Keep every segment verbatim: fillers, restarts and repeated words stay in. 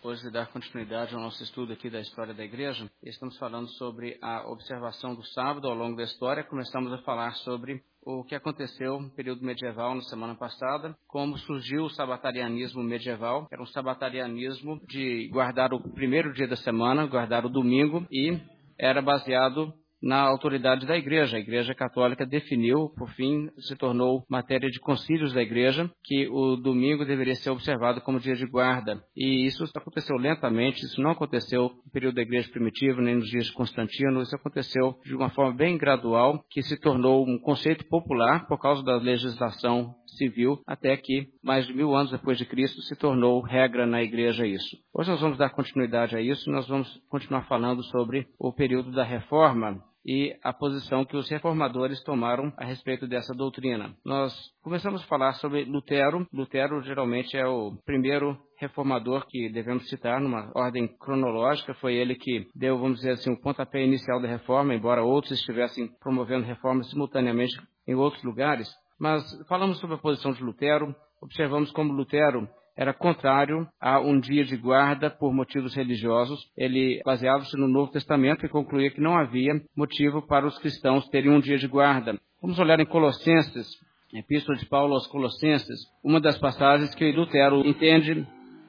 depois de dar continuidade ao nosso estudo aqui da história da igreja, estamos falando sobre a observação do sábado ao longo da história. Começamos a falar sobre o que aconteceu no período medieval na semana passada, como surgiu o sabatarianismo medieval. Era um sabatarianismo de guardar o primeiro dia da semana, guardar o domingo, e era baseado na autoridade da igreja. A igreja católica definiu, por fim, se tornou matéria de concílios da igreja, que o domingo deveria ser observado como dia de guarda. E isso aconteceu lentamente, isso não aconteceu no período da igreja primitiva, nem nos dias de Constantino. Isso aconteceu de uma forma bem gradual, que se tornou um conceito popular por causa da legislação civil, até que, mais de mil anos depois de Cristo, se tornou regra na igreja isso. Hoje nós vamos dar continuidade a isso, nós vamos continuar falando sobre o período da Reforma e a posição que os reformadores tomaram a respeito dessa doutrina. Nós começamos a falar sobre Lutero. Lutero geralmente é o primeiro reformador que devemos citar numa ordem cronológica. Foi ele que deu, vamos dizer assim, o pontapé inicial da reforma, embora outros estivessem promovendo reformas simultaneamente em outros lugares. Mas falamos sobre a posição de Lutero, observamos como Lutero era contrário a um dia de guarda por motivos religiosos. Ele baseava-se no Novo Testamento e concluía que não havia motivo para os cristãos terem um dia de guarda. Vamos olhar em Colossenses, Epístola de Paulo aos Colossenses, uma das passagens que Lutero entende,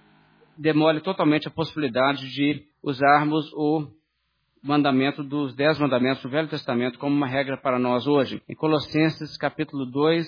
demole totalmente a possibilidade de usarmos o mandamento dos dez mandamentos do Velho Testamento como uma regra para nós hoje. Em Colossenses capítulo dois,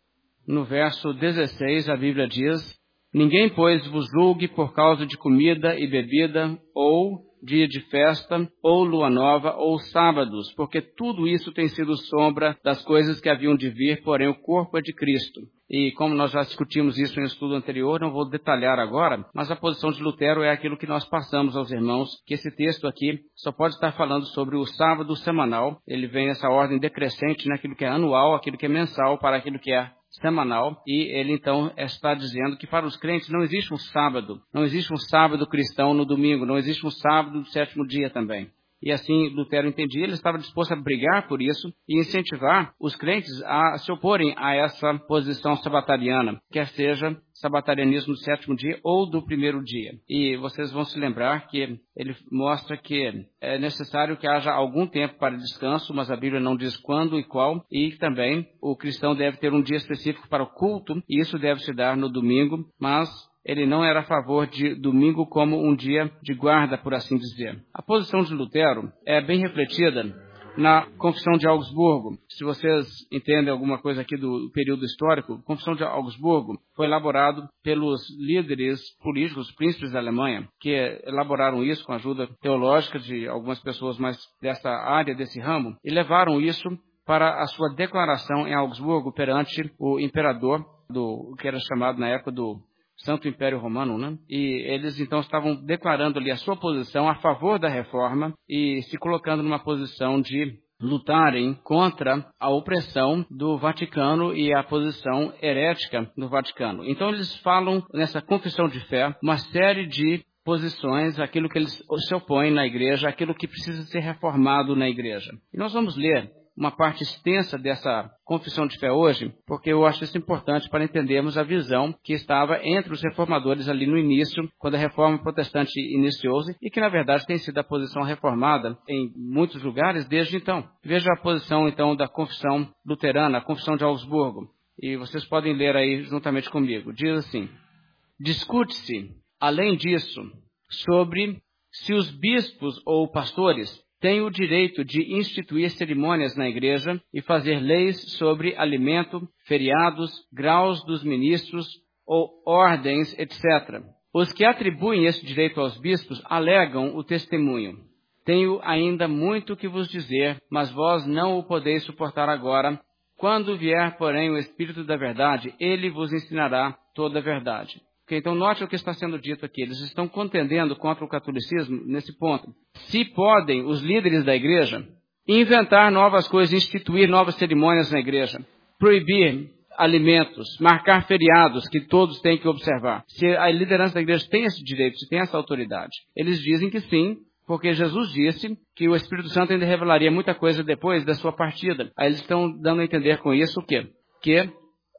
no verso dezesseis, a Bíblia diz: ninguém, pois, vos julgue por causa de comida e bebida, ou dia de festa, ou lua nova, ou sábados, porque tudo isso tem sido sombra das coisas que haviam de vir, porém o corpo é de Cristo. E como nós já discutimos isso em um estudo anterior, não vou detalhar agora, mas a posição de Lutero é aquilo que nós passamos aos irmãos, que esse texto aqui só pode estar falando sobre o sábado semanal. Ele vem nessa ordem decrescente, naquilo que é anual, aquilo que é mensal, para aquilo que é semanal, e ele então está dizendo que para os crentes não existe um sábado, não existe um sábado cristão no domingo, não existe um sábado do sétimo dia também. E assim Lutero entendia, ele estava disposto a brigar por isso e incentivar os crentes a se oporem a essa posição sabatariana, quer seja sabatarianismo do sétimo dia ou do primeiro dia. E vocês vão se lembrar que ele mostra que é necessário que haja algum tempo para descanso, mas a Bíblia não diz quando e qual, e também o cristão deve ter um dia específico para o culto, e isso deve se dar no domingo, mas ele não era a favor de domingo como um dia de guarda, por assim dizer. A posição de Lutero é bem refletida na Confissão de Augsburgo. Se vocês entendem alguma coisa aqui do período histórico, a Confissão de Augsburgo foi elaborado pelos líderes políticos, príncipes da Alemanha, que elaboraram isso com a ajuda teológica de algumas pessoas mais dessa área, desse ramo, e levaram isso para a sua declaração em Augsburgo perante o imperador, do que era chamado na época do Santo Império Romano, né? E eles então estavam declarando ali a sua posição a favor da reforma e se colocando numa posição de lutarem contra a opressão do Vaticano e a posição herética do Vaticano. Então eles falam nessa confissão de fé uma série de posições, aquilo que eles se opõem na igreja, aquilo que precisa ser reformado na igreja. E nós vamos ler uma parte extensa dessa confissão de fé hoje, porque eu acho isso importante para entendermos a visão que estava entre os reformadores ali no início, quando a reforma protestante iniciou-se, e que na verdade tem sido a posição reformada em muitos lugares desde então. Veja a posição então da confissão luterana, a confissão de Augsburgo, e vocês podem ler aí juntamente comigo. Diz assim: discute-se, além disso, sobre se os bispos ou pastores tem o direito de instituir cerimônias na igreja e fazer leis sobre alimento, feriados, graus dos ministros ou ordens, etcétera. Os que atribuem esse direito aos bispos alegam o testemunho: tenho ainda muito que vos dizer, mas vós não o podeis suportar agora. Quando vier, porém, o Espírito da verdade, ele vos ensinará toda a verdade. Okay, então, note o que está sendo dito aqui. Eles estão contendendo contra o catolicismo nesse ponto. Se podem os líderes da igreja inventar novas coisas, instituir novas cerimônias na igreja, proibir alimentos, marcar feriados que todos têm que observar, se a liderança da igreja tem esse direito, se tem essa autoridade, eles dizem que sim, porque Jesus disse que o Espírito Santo ainda revelaria muita coisa depois da sua partida. Aí eles estão dando a entender com isso o quê? Que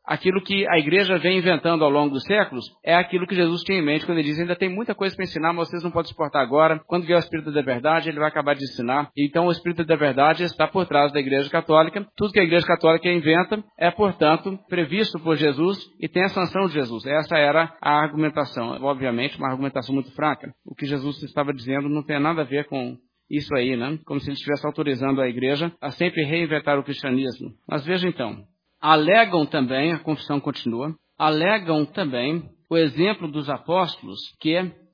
aquilo que a igreja vem inventando ao longo dos séculos é aquilo que Jesus tinha em mente quando ele diz: ainda tem muita coisa para ensinar, mas vocês não podem suportar agora. Quando vier o Espírito da Verdade, ele vai acabar de ensinar. Então o Espírito da Verdade está por trás da Igreja Católica. Tudo que a Igreja Católica inventa é, portanto, previsto por Jesus e tem a sanção de Jesus. Essa era a argumentação. Obviamente, uma argumentação muito fraca. O que Jesus estava dizendo não tem nada a ver com isso aí, né? Como se ele estivesse autorizando a Igreja a sempre reinventar o cristianismo. Mas veja então. Alegam também, a confissão continua, alegam também o exemplo dos apóstolos que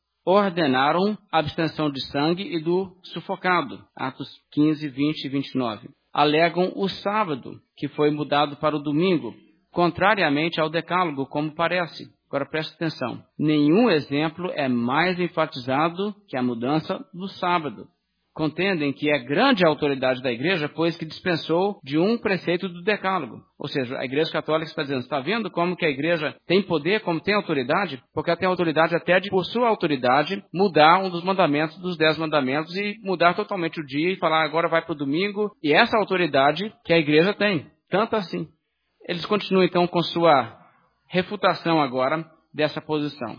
ordenaram a abstenção de sangue e do sufocado. Atos quinze, vinte e vinte e nove. Alegam o sábado, que foi mudado para o domingo, contrariamente ao decálogo, como parece. Agora preste atenção. Nenhum exemplo é mais enfatizado que a mudança do sábado. Contendem que é grande a autoridade da igreja, pois que dispensou de um preceito do decálogo. Ou seja, a igreja católica está dizendo: está vendo como que a igreja tem poder, como tem autoridade? Porque ela tem autoridade até de, por sua autoridade, mudar um dos mandamentos, dos dez mandamentos, e mudar totalmente o dia e falar agora vai para o domingo. E essa autoridade que a igreja tem, tanto assim. Eles continuam então com sua refutação agora dessa posição.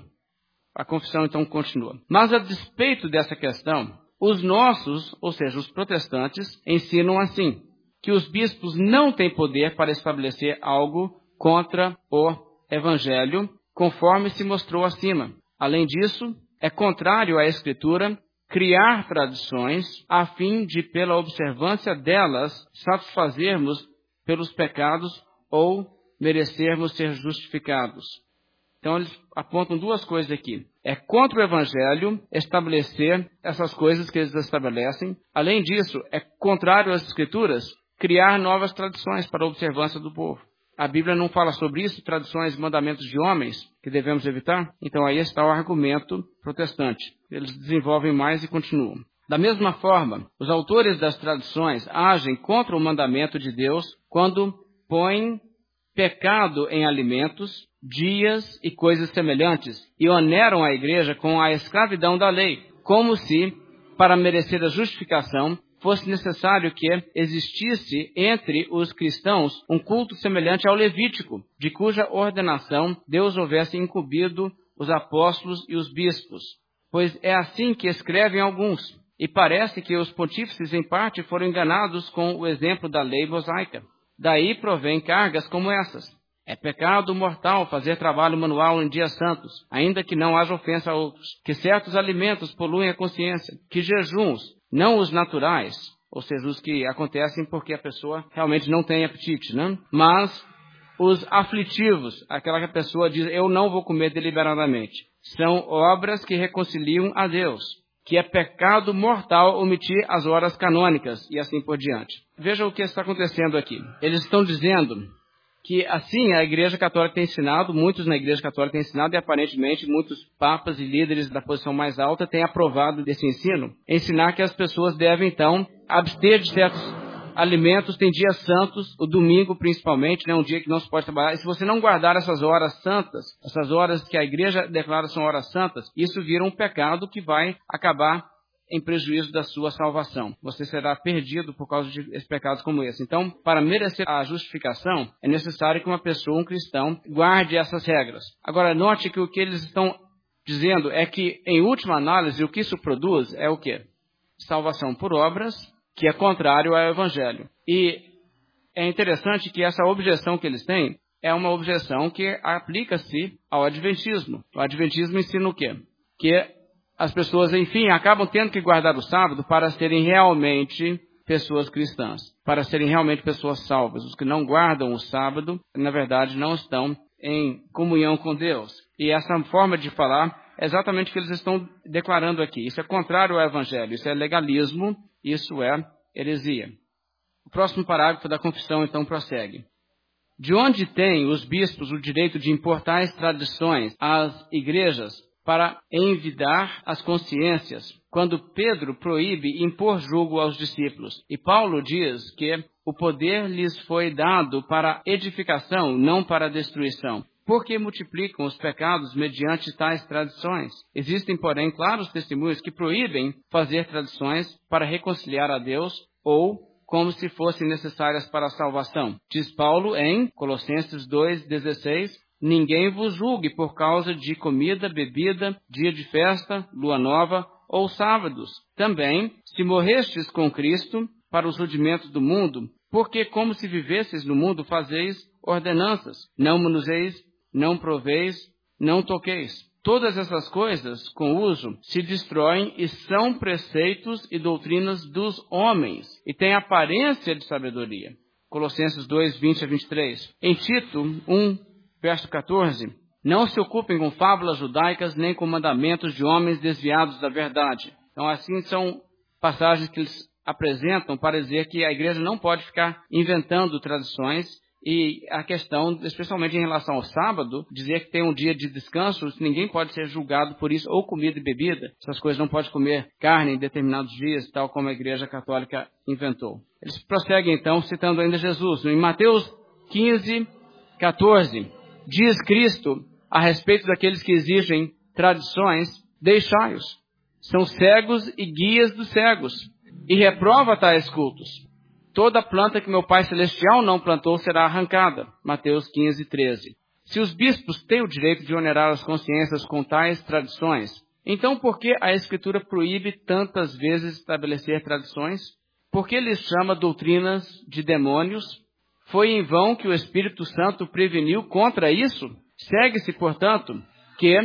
A confissão então continua. Mas a despeito dessa questão, os nossos, ou seja, os protestantes, ensinam assim, que os bispos não têm poder para estabelecer algo contra o Evangelho, conforme se mostrou acima. Além disso, é contrário à Escritura criar tradições a fim de, pela observância delas, satisfazermos pelos pecados ou merecermos ser justificados. Então, eles apontam duas coisas aqui. É contra o Evangelho estabelecer essas coisas que eles estabelecem. Além disso, é contrário às Escrituras criar novas tradições para a observância do povo. A Bíblia não fala sobre isso, tradições e mandamentos de homens que devemos evitar? Então, aí está o argumento protestante. Eles desenvolvem mais e continuam. Da mesma forma, os autores das tradições agem contra o mandamento de Deus quando põem pecado em alimentos, dias e coisas semelhantes, e oneram a igreja com a escravidão da lei, como se, para merecer a justificação, fosse necessário que existisse entre os cristãos um culto semelhante ao levítico, de cuja ordenação Deus houvesse incumbido os apóstolos e os bispos. Pois é assim que escrevem alguns, e parece que os pontífices em parte foram enganados com o exemplo da lei mosaica. Daí provém cargas como essas. É pecado mortal fazer trabalho manual em dias santos, ainda que não haja ofensa a outros. Que certos alimentos poluem a consciência. Que jejuns, não os naturais, ou seja, os que acontecem porque a pessoa realmente não tem apetite, né? Mas os aflitivos, aquela que a pessoa diz: eu não vou comer deliberadamente, são obras que reconciliam a Deus. Que é pecado mortal omitir as horas canônicas, e assim por diante. Veja o que está acontecendo aqui. Eles estão dizendo que, assim, a Igreja Católica tem ensinado, muitos na Igreja Católica têm ensinado, e aparentemente muitos papas e líderes da posição mais alta têm aprovado desse ensino, ensinar que as pessoas devem, então, abster de certos alimentos, tem dias santos, o domingo principalmente, né, um dia que não se pode trabalhar. E se você não guardar essas horas santas, essas horas que a igreja declara são horas santas, isso vira um pecado que vai acabar em prejuízo da sua salvação. Você será perdido por causa de pecados como esse. Então, para merecer a justificação, é necessário que uma pessoa, um cristão, guarde essas regras. Agora, note que o que eles estão dizendo é que, em última análise, o que isso produz é o quê? Salvação por obras, que é contrário ao Evangelho. E é interessante que essa objeção que eles têm é uma objeção que aplica-se ao Adventismo. O Adventismo ensina o quê? Que as pessoas, enfim, acabam tendo que guardar o sábado para serem realmente pessoas cristãs, para serem realmente pessoas salvas. Os que não guardam o sábado, na verdade, não estão em comunhão com Deus. E essa forma de falar é exatamente o que eles estão declarando aqui. Isso é contrário ao Evangelho, isso é legalismo, isso é heresia. O próximo parágrafo da confissão, então, prossegue. De onde têm os bispos o direito de impor tais tradições às igrejas para envidar as consciências, quando Pedro proíbe impor jugo aos discípulos? E Paulo diz que o poder lhes foi dado para edificação, não para destruição. Porque multiplicam os pecados mediante tais tradições. Existem, porém, claros testemunhos que proíbem fazer tradições para reconciliar a Deus ou como se fossem necessárias para a salvação. Diz Paulo em Colossenses dois, dezesseis, ninguém vos julgue por causa de comida, bebida, dia de festa, lua nova ou sábados. Também, se morrestes com Cristo para os rudimentos do mundo, porque como se vivesseis no mundo, fazeis ordenanças. Não manuseis, não proveis, não toqueis. Todas essas coisas, com uso, se destroem e são preceitos e doutrinas dos homens, e têm aparência de sabedoria. Colossenses dois, vinte a vinte e três. Em Tito um, verso quatorze, não se ocupem com fábulas judaicas, nem com mandamentos de homens desviados da verdade. Então, assim, são passagens que eles apresentam para dizer que a igreja não pode ficar inventando tradições. E a questão, especialmente em relação ao sábado, dizer que tem um dia de descanso, ninguém pode ser julgado por isso, ou comida e bebida. Essas coisas não pode comer carne em determinados dias, tal como a Igreja Católica inventou. Eles prosseguem então, citando ainda Jesus. Em Mateus quinze, quatorze, diz Cristo a respeito daqueles que exigem tradições, deixai-os. São cegos e guias dos cegos, e reprova tais cultos. Toda planta que meu Pai Celestial não plantou será arrancada. Mateus quinze, treze. Se os bispos têm o direito de onerar as consciências com tais tradições, então por que a Escritura proíbe tantas vezes estabelecer tradições? Por que lhes chama doutrinas de demônios? Foi em vão que o Espírito Santo preveniu contra isso? Segue-se, portanto, que,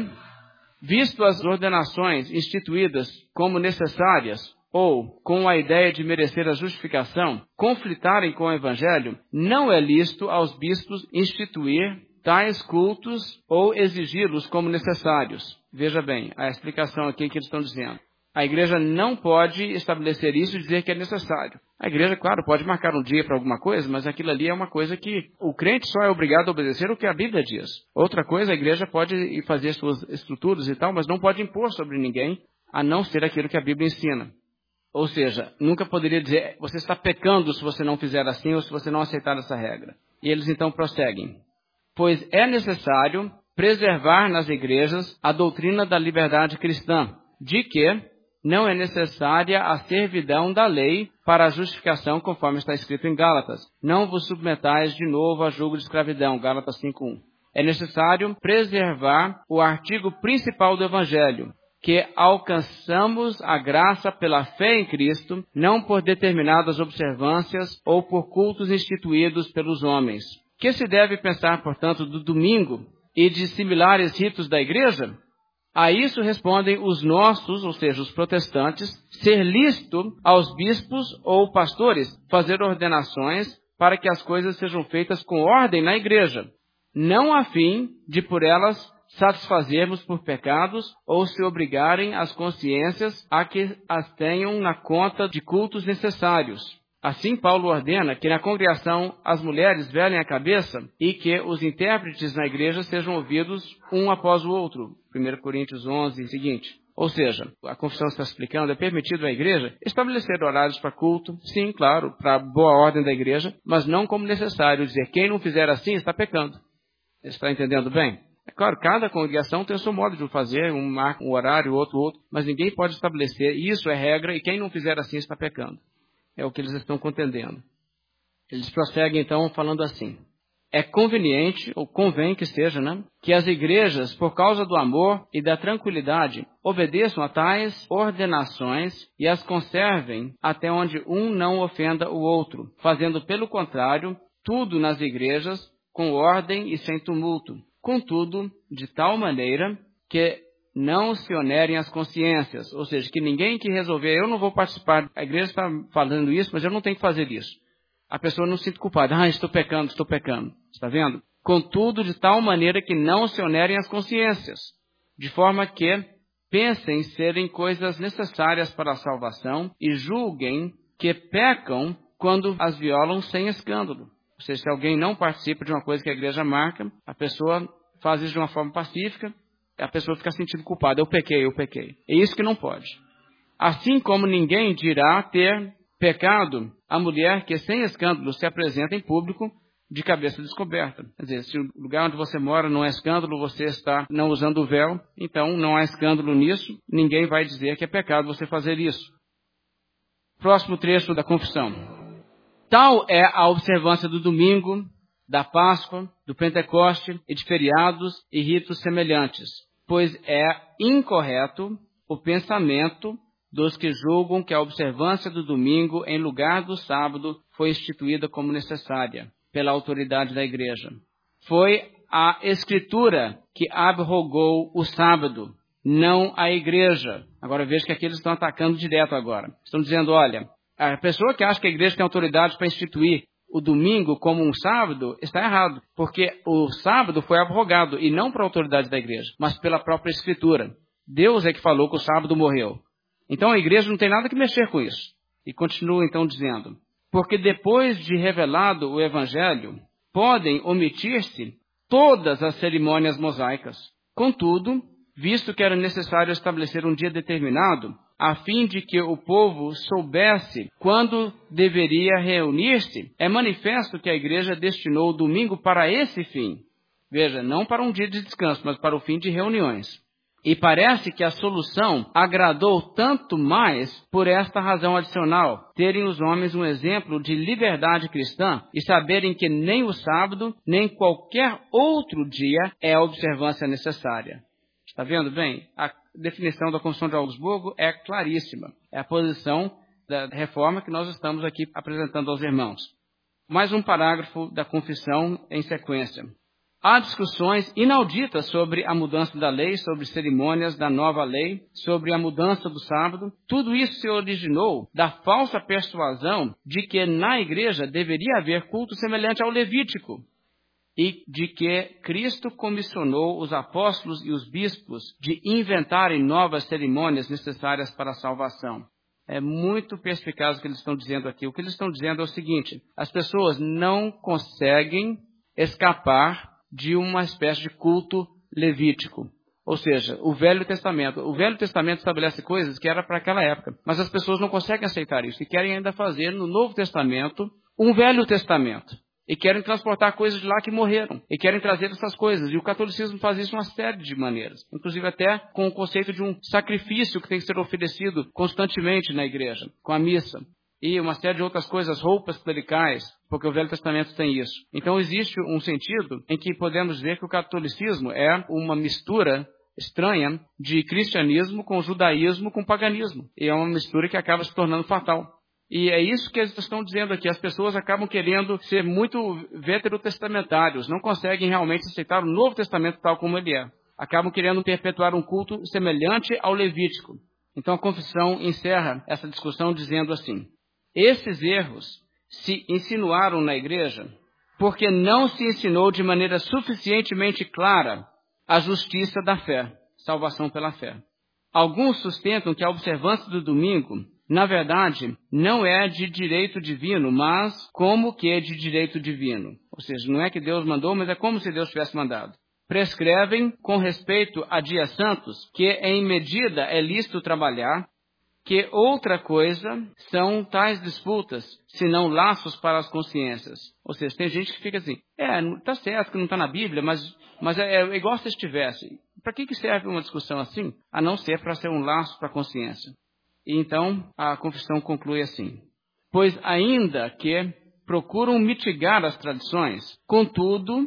visto as ordenações instituídas como necessárias, ou com a ideia de merecer a justificação, conflitarem com o Evangelho, não é lícito aos bispos instituir tais cultos ou exigi-los como necessários. Veja bem, a explicação aqui que eles estão dizendo. A igreja não pode estabelecer isso e dizer que é necessário. A igreja, claro, pode marcar um dia para alguma coisa, mas aquilo ali é uma coisa que o crente só é obrigado a obedecer o que a Bíblia diz. Outra coisa, a igreja pode fazer suas estruturas e tal, mas não pode impor sobre ninguém, a não ser aquilo que a Bíblia ensina. Ou seja, nunca poderia dizer, você está pecando se você não fizer assim ou se você não aceitar essa regra. E eles então prosseguem. Pois é necessário preservar nas igrejas a doutrina da liberdade cristã, de que não é necessária a servidão da lei para a justificação, conforme está escrito em Gálatas. Não vos submetais de novo a jugo de escravidão, Gálatas cinco, um. É necessário preservar o artigo principal do Evangelho, que alcançamos a graça pela fé em Cristo, não por determinadas observâncias ou por cultos instituídos pelos homens. Que se deve pensar, portanto, do domingo e de similares ritos da igreja? A isso respondem os nossos, ou seja, os protestantes, ser lícito aos bispos ou pastores fazer ordenações para que as coisas sejam feitas com ordem na igreja, não a fim de por elas satisfazermos por pecados ou se obrigarem as consciências a que as tenham na conta de cultos necessários. Assim, Paulo ordena que na congregação as mulheres velem a cabeça e que os intérpretes na igreja sejam ouvidos um após o outro. primeira Coríntios onze e seguinte. Ou seja, a confissão está explicando, é permitido à igreja estabelecer horários para culto, sim, claro, para a boa ordem da igreja, mas não como necessário dizer quem não fizer assim está pecando. Está entendendo bem? É claro, cada congregação tem o seu modo de fazer, um marca um horário, outro, outro, mas ninguém pode estabelecer, isso é regra, e quem não fizer assim está pecando. É o que eles estão contendendo. Eles prosseguem então falando assim. É conveniente, ou convém que seja, né, que as igrejas, por causa do amor e da tranquilidade, obedeçam a tais ordenações e as conservem até onde um não ofenda o outro, fazendo pelo contrário, tudo nas igrejas com ordem e sem tumulto. Contudo, de tal maneira que não se onerem as consciências, ou seja, que ninguém que resolver, eu não vou participar, a igreja está falando isso, mas eu não tenho que fazer isso. A pessoa não se sente culpada, ah, estou pecando, estou pecando, está vendo? Contudo, de tal maneira que não se onerem as consciências, de forma que pensem serem coisas necessárias para a salvação e julguem que pecam quando as violam sem escândalo. Ou seja, se alguém não participa de uma coisa que a igreja marca, a pessoa faz isso de uma forma pacífica, a pessoa fica sentindo culpada. Eu pequei, eu pequei. É isso que não pode. Assim como ninguém dirá ter pecado a mulher que sem escândalo se apresenta em público de cabeça descoberta. Quer dizer, se o lugar onde você mora não é escândalo, você está não usando o véu, então não há escândalo nisso, ninguém vai dizer que é pecado você fazer isso. Próximo trecho da confissão. Tal é a observância do domingo, da Páscoa, do Pentecoste e de feriados e ritos semelhantes, pois é incorreto o pensamento dos que julgam que a observância do domingo em lugar do sábado foi instituída como necessária pela autoridade da igreja. Foi a Escritura que abrogou o sábado, não a igreja. Agora veja que aqui eles estão atacando direto agora. Estão dizendo, olha, a pessoa que acha que a igreja tem autoridade para instituir o domingo como um sábado, está errado, porque o sábado foi abrogado, e não por autoridade da igreja, mas pela própria Escritura. Deus é que falou que o sábado morreu. Então a igreja não tem nada que mexer com isso. E continua então dizendo, porque depois de revelado o Evangelho, podem omitir-se todas as cerimônias mosaicas. Contudo, visto que era necessário estabelecer um dia determinado, a fim de que o povo soubesse quando deveria reunir-se, é manifesto que a igreja destinou o domingo para esse fim. Veja, não para um dia de descanso, mas para o fim de reuniões. E parece que a solução agradou tanto mais por esta razão adicional, terem os homens um exemplo de liberdade cristã e saberem que nem o sábado, nem qualquer outro dia é a observância necessária. Está vendo bem? A definição da Confissão de Augsburgo é claríssima. É a posição da reforma que nós estamos aqui apresentando aos irmãos. Mais um parágrafo da Confissão em sequência. Há discussões inauditas sobre a mudança da lei, sobre cerimônias da nova lei, sobre a mudança do sábado. Tudo isso se originou da falsa persuasão de que na igreja deveria haver culto semelhante ao levítico e de que Cristo comissionou os apóstolos e os bispos de inventarem novas cerimônias necessárias para a salvação. É muito perspicaz o que eles estão dizendo aqui. O que eles estão dizendo é o seguinte: as pessoas não conseguem escapar de uma espécie de culto levítico. Ou seja, o Velho Testamento. O Velho Testamento estabelece coisas que era para aquela época, mas as pessoas não conseguem aceitar isso e querem ainda fazer no Novo Testamento um Velho Testamento. E querem transportar coisas de lá que morreram. E querem trazer essas coisas. E o catolicismo faz isso de uma série de maneiras. Inclusive até com o conceito de um sacrifício que tem que ser oferecido constantemente na igreja, com a missa. E uma série de outras coisas, roupas clericais, porque o Velho Testamento tem isso. Então existe um sentido em que podemos dizer que o catolicismo é uma mistura estranha de cristianismo com judaísmo com paganismo. E é uma mistura que acaba se tornando fatal. E é isso que eles estão dizendo aqui. As pessoas acabam querendo ser muito veterotestamentários, não conseguem realmente aceitar o Novo Testamento tal como ele é. Acabam querendo perpetuar um culto semelhante ao levítico. Então a confissão encerra essa discussão dizendo assim: esses erros se insinuaram na igreja porque não se ensinou de maneira suficientemente clara a justiça da fé, salvação pela fé. Alguns sustentam que a observância do domingo, na verdade, não é de direito divino, mas como que é de direito divino. Ou seja, não é que Deus mandou, mas é como se Deus tivesse mandado. Prescrevem, com respeito a dias santos, que em medida é lícito trabalhar, que outra coisa são tais disputas, senão laços para as consciências. Ou seja, tem gente que fica assim, é, está certo que não está na Bíblia, mas, mas é, é igual se estivesse. Para que, que serve uma discussão assim? A não ser para ser um laço para a consciência. E então a confissão conclui assim: pois ainda que procuram mitigar as tradições, contudo,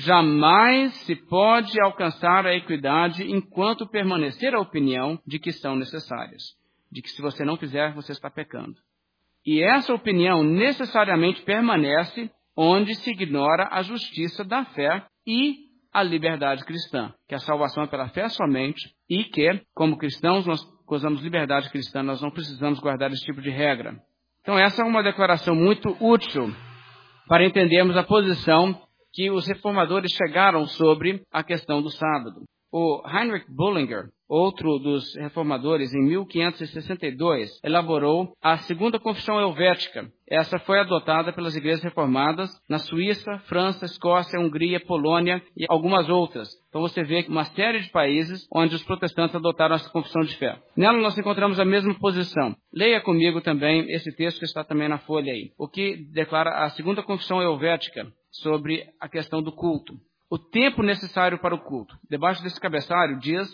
jamais se pode alcançar a equidade enquanto permanecer a opinião de que são necessárias. De que se você não fizer, você está pecando. E essa opinião necessariamente permanece onde se ignora a justiça da fé e a liberdade cristã, que a salvação é pela fé somente e que, como cristãos, nós gozamos liberdade cristã, nós não precisamos guardar esse tipo de regra. Então essa é uma declaração muito útil para entendermos a posição que os reformadores chegaram sobre a questão do sábado. O Heinrich Bullinger, outro dos reformadores, em mil quinhentos e sessenta e dois, elaborou a Segunda Confissão Helvética. Essa foi adotada pelas igrejas reformadas na Suíça, França, Escócia, Hungria, Polônia e algumas outras. Então você vê uma série de países onde os protestantes adotaram essa confissão de fé. Nela nós encontramos a mesma posição. Leia comigo também esse texto que está também na folha aí. O que declara a Segunda Confissão Helvética sobre a questão do culto. O tempo necessário para o culto. Debaixo desse cabeçalho diz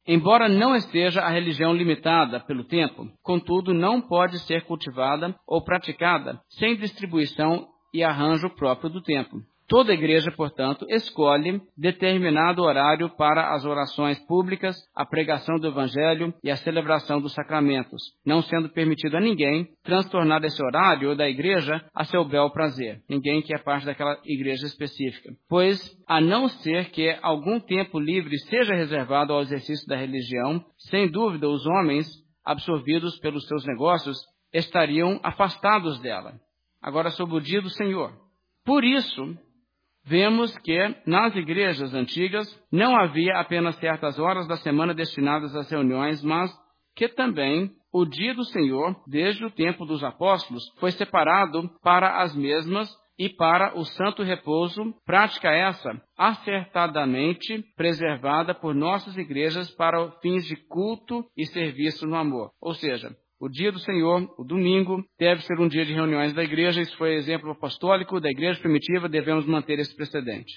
Embora não esteja a religião limitada pelo tempo, contudo não pode ser cultivada ou praticada sem distribuição e arranjo próprio do tempo. Toda igreja, portanto, escolhe determinado horário para as orações públicas, a pregação do evangelho e a celebração dos sacramentos, não sendo permitido a ninguém transtornar esse horário da igreja a seu bel prazer, ninguém que é parte daquela igreja específica. Pois, a não ser que algum tempo livre seja reservado ao exercício da religião, sem dúvida os homens, absorvidos pelos seus negócios, estariam afastados dela. Agora, sobre o dia do Senhor. Por isso, vemos que nas igrejas antigas não havia apenas certas horas da semana destinadas às reuniões, mas que também o dia do Senhor, desde o tempo dos apóstolos, foi separado para as mesmas e para o santo repouso, prática essa acertadamente preservada por nossas igrejas para fins de culto e serviço no amor. Ou seja, o dia do Senhor, o domingo, deve ser um dia de reuniões da igreja. Isso foi exemplo apostólico da igreja primitiva, devemos manter esse precedente.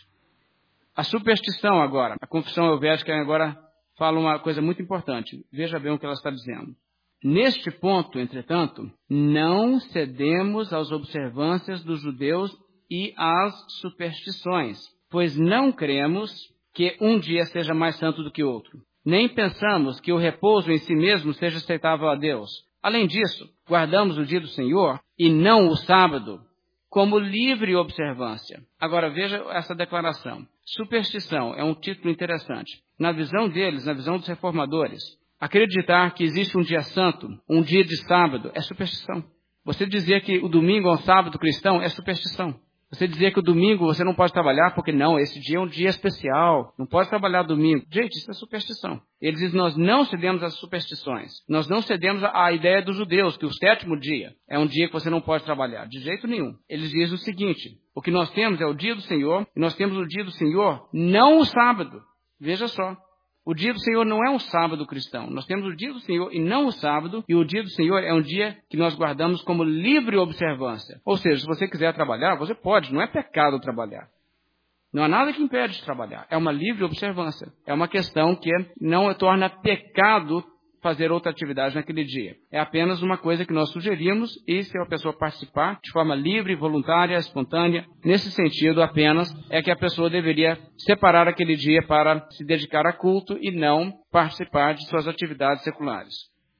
A superstição agora, a confissão helvética agora fala uma coisa muito importante. Veja bem o que ela está dizendo. Neste ponto, entretanto, não cedemos às observâncias dos judeus e às superstições, pois não cremos que um dia seja mais santo do que outro. Nem pensamos que o repouso em si mesmo seja aceitável a Deus. Além disso, guardamos o dia do Senhor, e não o sábado, como livre observância. Agora veja essa declaração. Superstição é um título interessante. Na visão deles, na visão dos reformadores, acreditar que existe um dia santo, um dia de sábado, é superstição. Você dizer que o domingo é um sábado cristão é superstição. Você dizer que o domingo você não pode trabalhar porque não, esse dia é um dia especial, não pode trabalhar domingo. Gente, isso é superstição. Eles dizem, nós não cedemos às superstições. Nós não cedemos à ideia dos judeus, que o sétimo dia é um dia que você não pode trabalhar. De jeito nenhum. Eles dizem o seguinte, o que nós temos é o dia do Senhor, e nós temos o dia do Senhor, não o sábado. Veja só. O dia do Senhor não é um sábado cristão. Nós temos o dia do Senhor e não o sábado. E o dia do Senhor é um dia que nós guardamos como livre observância. Ou seja, se você quiser trabalhar, você pode. Não é pecado trabalhar. Não há nada que impede de trabalhar. É uma livre observância. É uma questão que não torna pecado fazer outra atividade naquele dia. É apenas uma coisa que nós sugerimos e se a pessoa participar de forma livre, voluntária, espontânea, nesse sentido apenas é que a pessoa deveria separar aquele dia para se dedicar a culto e não participar de suas atividades seculares.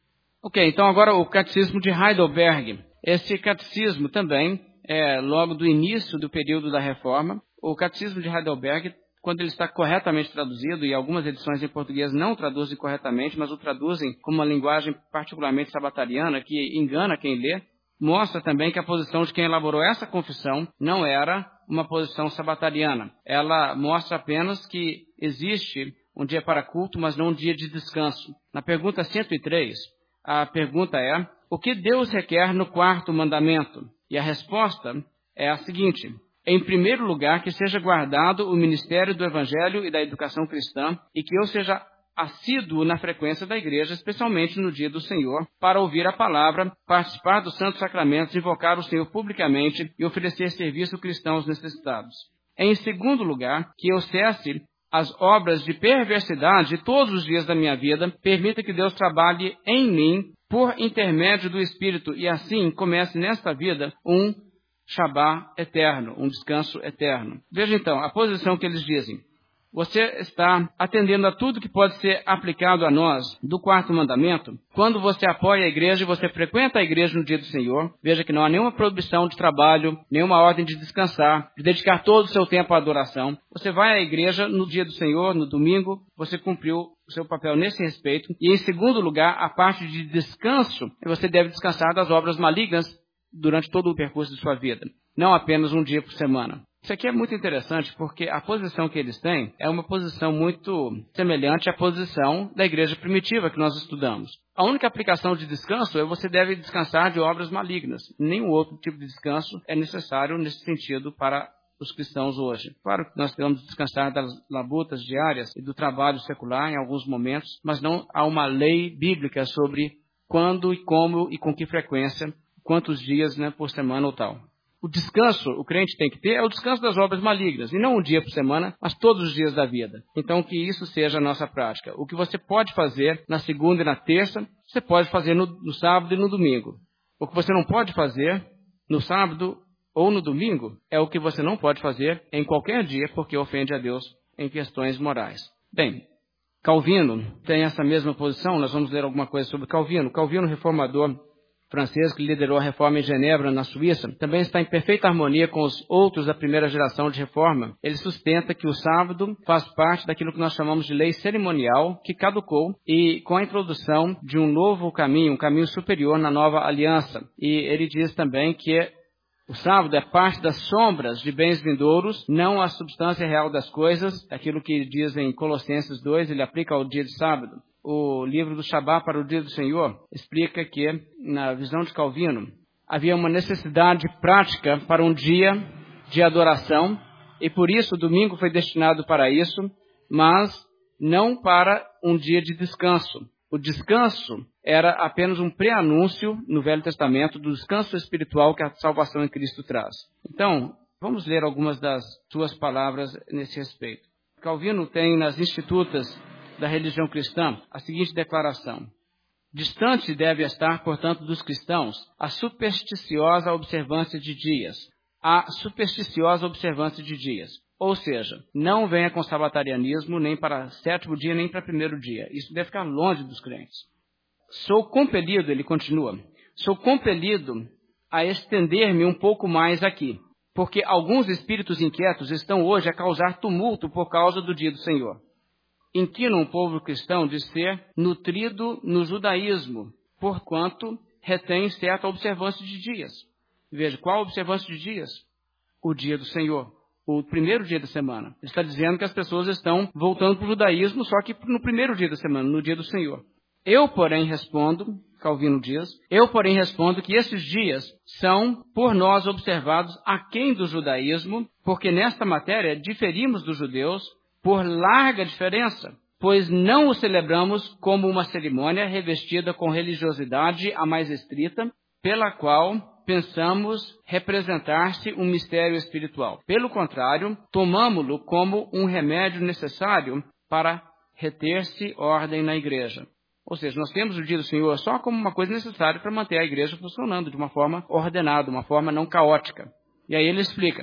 Ok, então agora o Catecismo de Heidelberg. Esse catecismo também é logo do início do período da Reforma. O Catecismo de Heidelberg, quando ele está corretamente traduzido, e algumas edições em português não traduzem corretamente, mas o traduzem com uma linguagem particularmente sabatariana, que engana quem lê, mostra também que a posição de quem elaborou essa confissão não era uma posição sabatariana. Ela mostra apenas que existe um dia para culto, mas não um dia de descanso. Na pergunta cento e três, a pergunta é, o que Deus requer no quarto mandamento? E a resposta é a seguinte: em primeiro lugar, que seja guardado o ministério do Evangelho e da educação cristã e que eu seja assíduo na frequência da igreja, especialmente no dia do Senhor, para ouvir a palavra, participar dos santos sacramentos, invocar o Senhor publicamente e oferecer serviço cristão aos necessitados. Em segundo lugar, que eu cesse as obras de perversidade todos os dias da minha vida, permita que Deus trabalhe em mim por intermédio do Espírito e assim comece nesta vida um Shabá eterno, um descanso eterno. Veja então, a posição que eles dizem. Você está atendendo a tudo que pode ser aplicado a nós do quarto mandamento quando você apoia a igreja e você frequenta a igreja no dia do Senhor. Veja que não há nenhuma proibição de trabalho, nenhuma ordem de descansar, de dedicar todo o seu tempo à adoração. Você vai à igreja no dia do Senhor, no domingo, você cumpriu o seu papel nesse respeito. E em segundo lugar, a parte de descanso, você deve descansar das obras malignas durante todo o percurso de sua vida, não apenas um dia por semana. Isso aqui é muito interessante porque a posição que eles têm é uma posição muito semelhante à posição da igreja primitiva que nós estudamos. A única aplicação de descanso é você deve descansar de obras malignas. Nenhum outro tipo de descanso é necessário nesse sentido para os cristãos hoje. Claro que nós temos que descansar das labutas diárias e do trabalho secular em alguns momentos, mas não há uma lei bíblica sobre quando e como e com que frequência, quantos dias, né, por semana ou tal. O descanso, o crente tem que ter, é o descanso das obras malignas, e não um dia por semana, mas todos os dias da vida. Então, que isso seja a nossa prática. O que você pode fazer na segunda e na terça, você pode fazer no, no sábado e no domingo. O que você não pode fazer no sábado ou no domingo, é o que você não pode fazer em qualquer dia, porque ofende a Deus em questões morais. Bem, Calvino tem essa mesma posição, nós vamos ler alguma coisa sobre Calvino. Calvino, reformador francês que liderou a reforma em Genebra, na Suíça, também está em perfeita harmonia com os outros da primeira geração de reforma. Ele sustenta que o sábado faz parte daquilo que nós chamamos de lei cerimonial, que caducou, e com a introdução de um novo caminho, um caminho superior na nova aliança. E ele diz também que o sábado é parte das sombras de bens vindouros, não a substância real das coisas, aquilo que diz em Colossenses dois, ele aplica ao dia de sábado. O livro do Shabá para o dia do Senhor explica que, na visão de Calvino, havia uma necessidade prática para um dia de adoração, e por isso o domingo foi destinado para isso, mas não para um dia de descanso. O descanso era apenas um pré-anúncio no Velho Testamento do descanso espiritual que a salvação em Cristo traz. Então, vamos ler algumas das suas palavras nesse respeito. Calvino tem nas Institutas da religião cristã a seguinte declaração: distante deve estar, portanto, dos cristãos a supersticiosa observância de dias. A supersticiosa observância de dias. Ou seja, não venha com sabatarianismo nem para sétimo dia, nem para primeiro dia. Isso deve ficar longe dos crentes. Sou compelido, ele continua, sou compelido a estender-me um pouco mais aqui, porque alguns espíritos inquietos estão hoje a causar tumulto por causa do dia do Senhor. Inquinam o povo cristão de ser nutrido no judaísmo, porquanto retém certa observância de dias. Veja, qual observância de dias? O dia do Senhor. O primeiro dia da semana. Ele está dizendo que as pessoas estão voltando para o judaísmo, só que no primeiro dia da semana, no dia do Senhor. Eu, porém, respondo, Calvino diz, eu, porém, respondo que esses dias são, por nós, observados aquém do judaísmo, porque nesta matéria diferimos dos judeus por larga diferença, pois não o celebramos como uma cerimônia revestida com religiosidade a mais estrita, pela qual pensamos representar-se um mistério espiritual. Pelo contrário, tomamo-lo como um remédio necessário para reter-se ordem na igreja. Ou seja, nós temos o dia do Senhor só como uma coisa necessária para manter a igreja funcionando de uma forma ordenada, uma forma não caótica. E aí ele explica: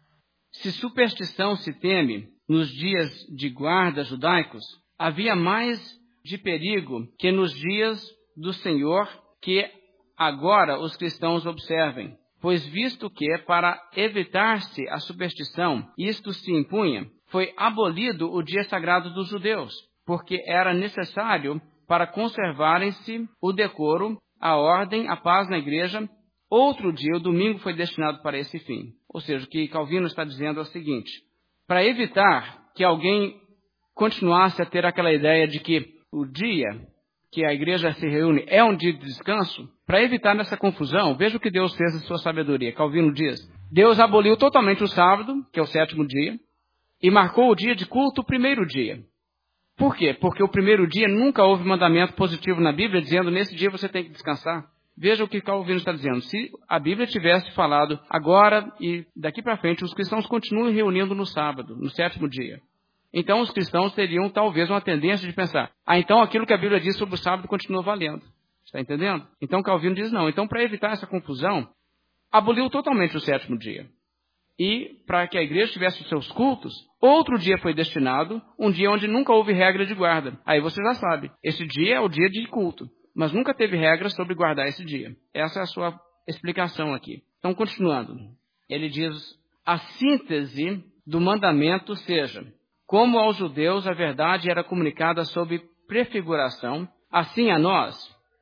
se superstição se teme nos dias de guarda judaicos, havia mais de perigo que nos dias do Senhor que agora os cristãos observem, pois visto que, para evitar-se a superstição, isto se impunha, foi abolido o dia sagrado dos judeus, porque era necessário para conservarem-se o decoro, a ordem, a paz na igreja. Outro dia, o domingo, foi destinado para esse fim. Ou seja, o que Calvino está dizendo é o seguinte: para evitar que alguém continuasse a ter aquela ideia de que o dia que a igreja se reúne é um dia de descanso, para evitar essa confusão, veja o que Deus fez em sua sabedoria. Calvino diz: Deus aboliu totalmente o sábado, que é o sétimo dia, e marcou o dia de culto o primeiro dia. Por quê? Porque o primeiro dia nunca houve mandamento positivo na Bíblia dizendo nesse dia você tem que descansar. Veja o que Calvino está dizendo. Se a Bíblia tivesse falado agora e daqui para frente os cristãos continuam reunindo no sábado, no sétimo dia, então os cristãos teriam talvez uma tendência de pensar: ah, então aquilo que a Bíblia diz sobre o sábado continua valendo. Está entendendo? Então Calvino diz não. Então, para evitar essa confusão, aboliu totalmente o sétimo dia. E para que a igreja tivesse os seus cultos, outro dia foi destinado, um dia onde nunca houve regra de guarda. Aí você já sabe, esse dia é o dia de culto, mas nunca teve regra sobre guardar esse dia. Essa é a sua explicação aqui. Então, continuando, ele diz: a síntese do mandamento seja: como aos judeus a verdade era comunicada sob prefiguração, assim a nós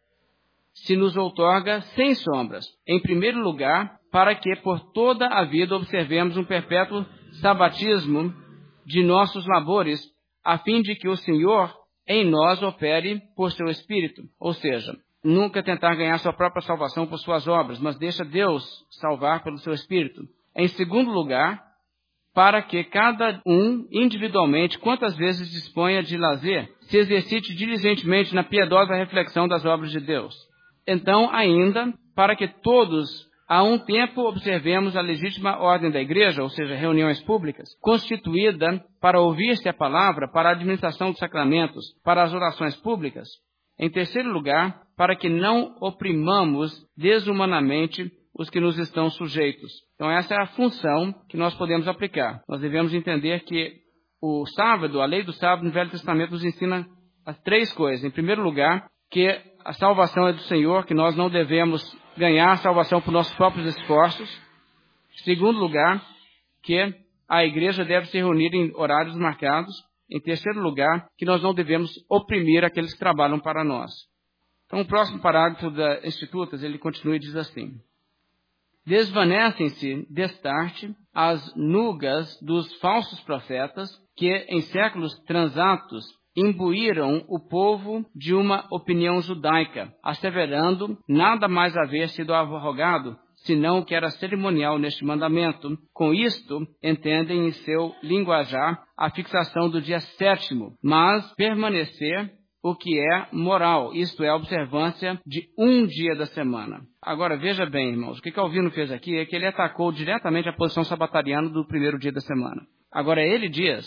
se nos outorga sem sombras. Em primeiro lugar, para que por toda a vida observemos um perpétuo sabatismo de nossos labores, a fim de que o Senhor em nós opere por seu Espírito. Ou seja, nunca tentar ganhar sua própria salvação por suas obras, mas deixa Deus salvar pelo seu Espírito. Em segundo lugar, para que cada um, individualmente, quantas vezes disponha de lazer, se exercite diligentemente na piedosa reflexão das obras de Deus. Então, ainda, para que todos há um tempo observemos a legítima ordem da igreja, ou seja, reuniões públicas, constituída para ouvir-se a palavra, para a administração dos sacramentos, para as orações públicas. Em terceiro lugar, para que não oprimamos desumanamente os que nos estão sujeitos. Então essa é a função que nós podemos aplicar. Nós devemos entender que o sábado, a lei do sábado no Velho Testamento nos ensina as três coisas. Em primeiro lugar, que a salvação é do Senhor, que nós não devemos ganhar a salvação por nossos próprios esforços. Em segundo lugar, que a igreja deve se reunir em horários marcados. Em terceiro lugar, que nós não devemos oprimir aqueles que trabalham para nós. Então, o próximo parágrafo da Institutas, ele continua e diz assim: desvanecem-se, destarte, as nugas dos falsos profetas, que em séculos transatos imbuíram o povo de uma opinião judaica, asseverando nada mais haver sido arrogado, senão que era cerimonial neste mandamento. Com isto, entendem em seu linguajar a fixação do dia sétimo, mas permanecer o que é moral, isto é, a observância de um dia da semana. Agora, veja bem, irmãos, o que Calvino fez aqui é que ele atacou diretamente a posição sabatariana do primeiro dia da semana. Agora, ele diz,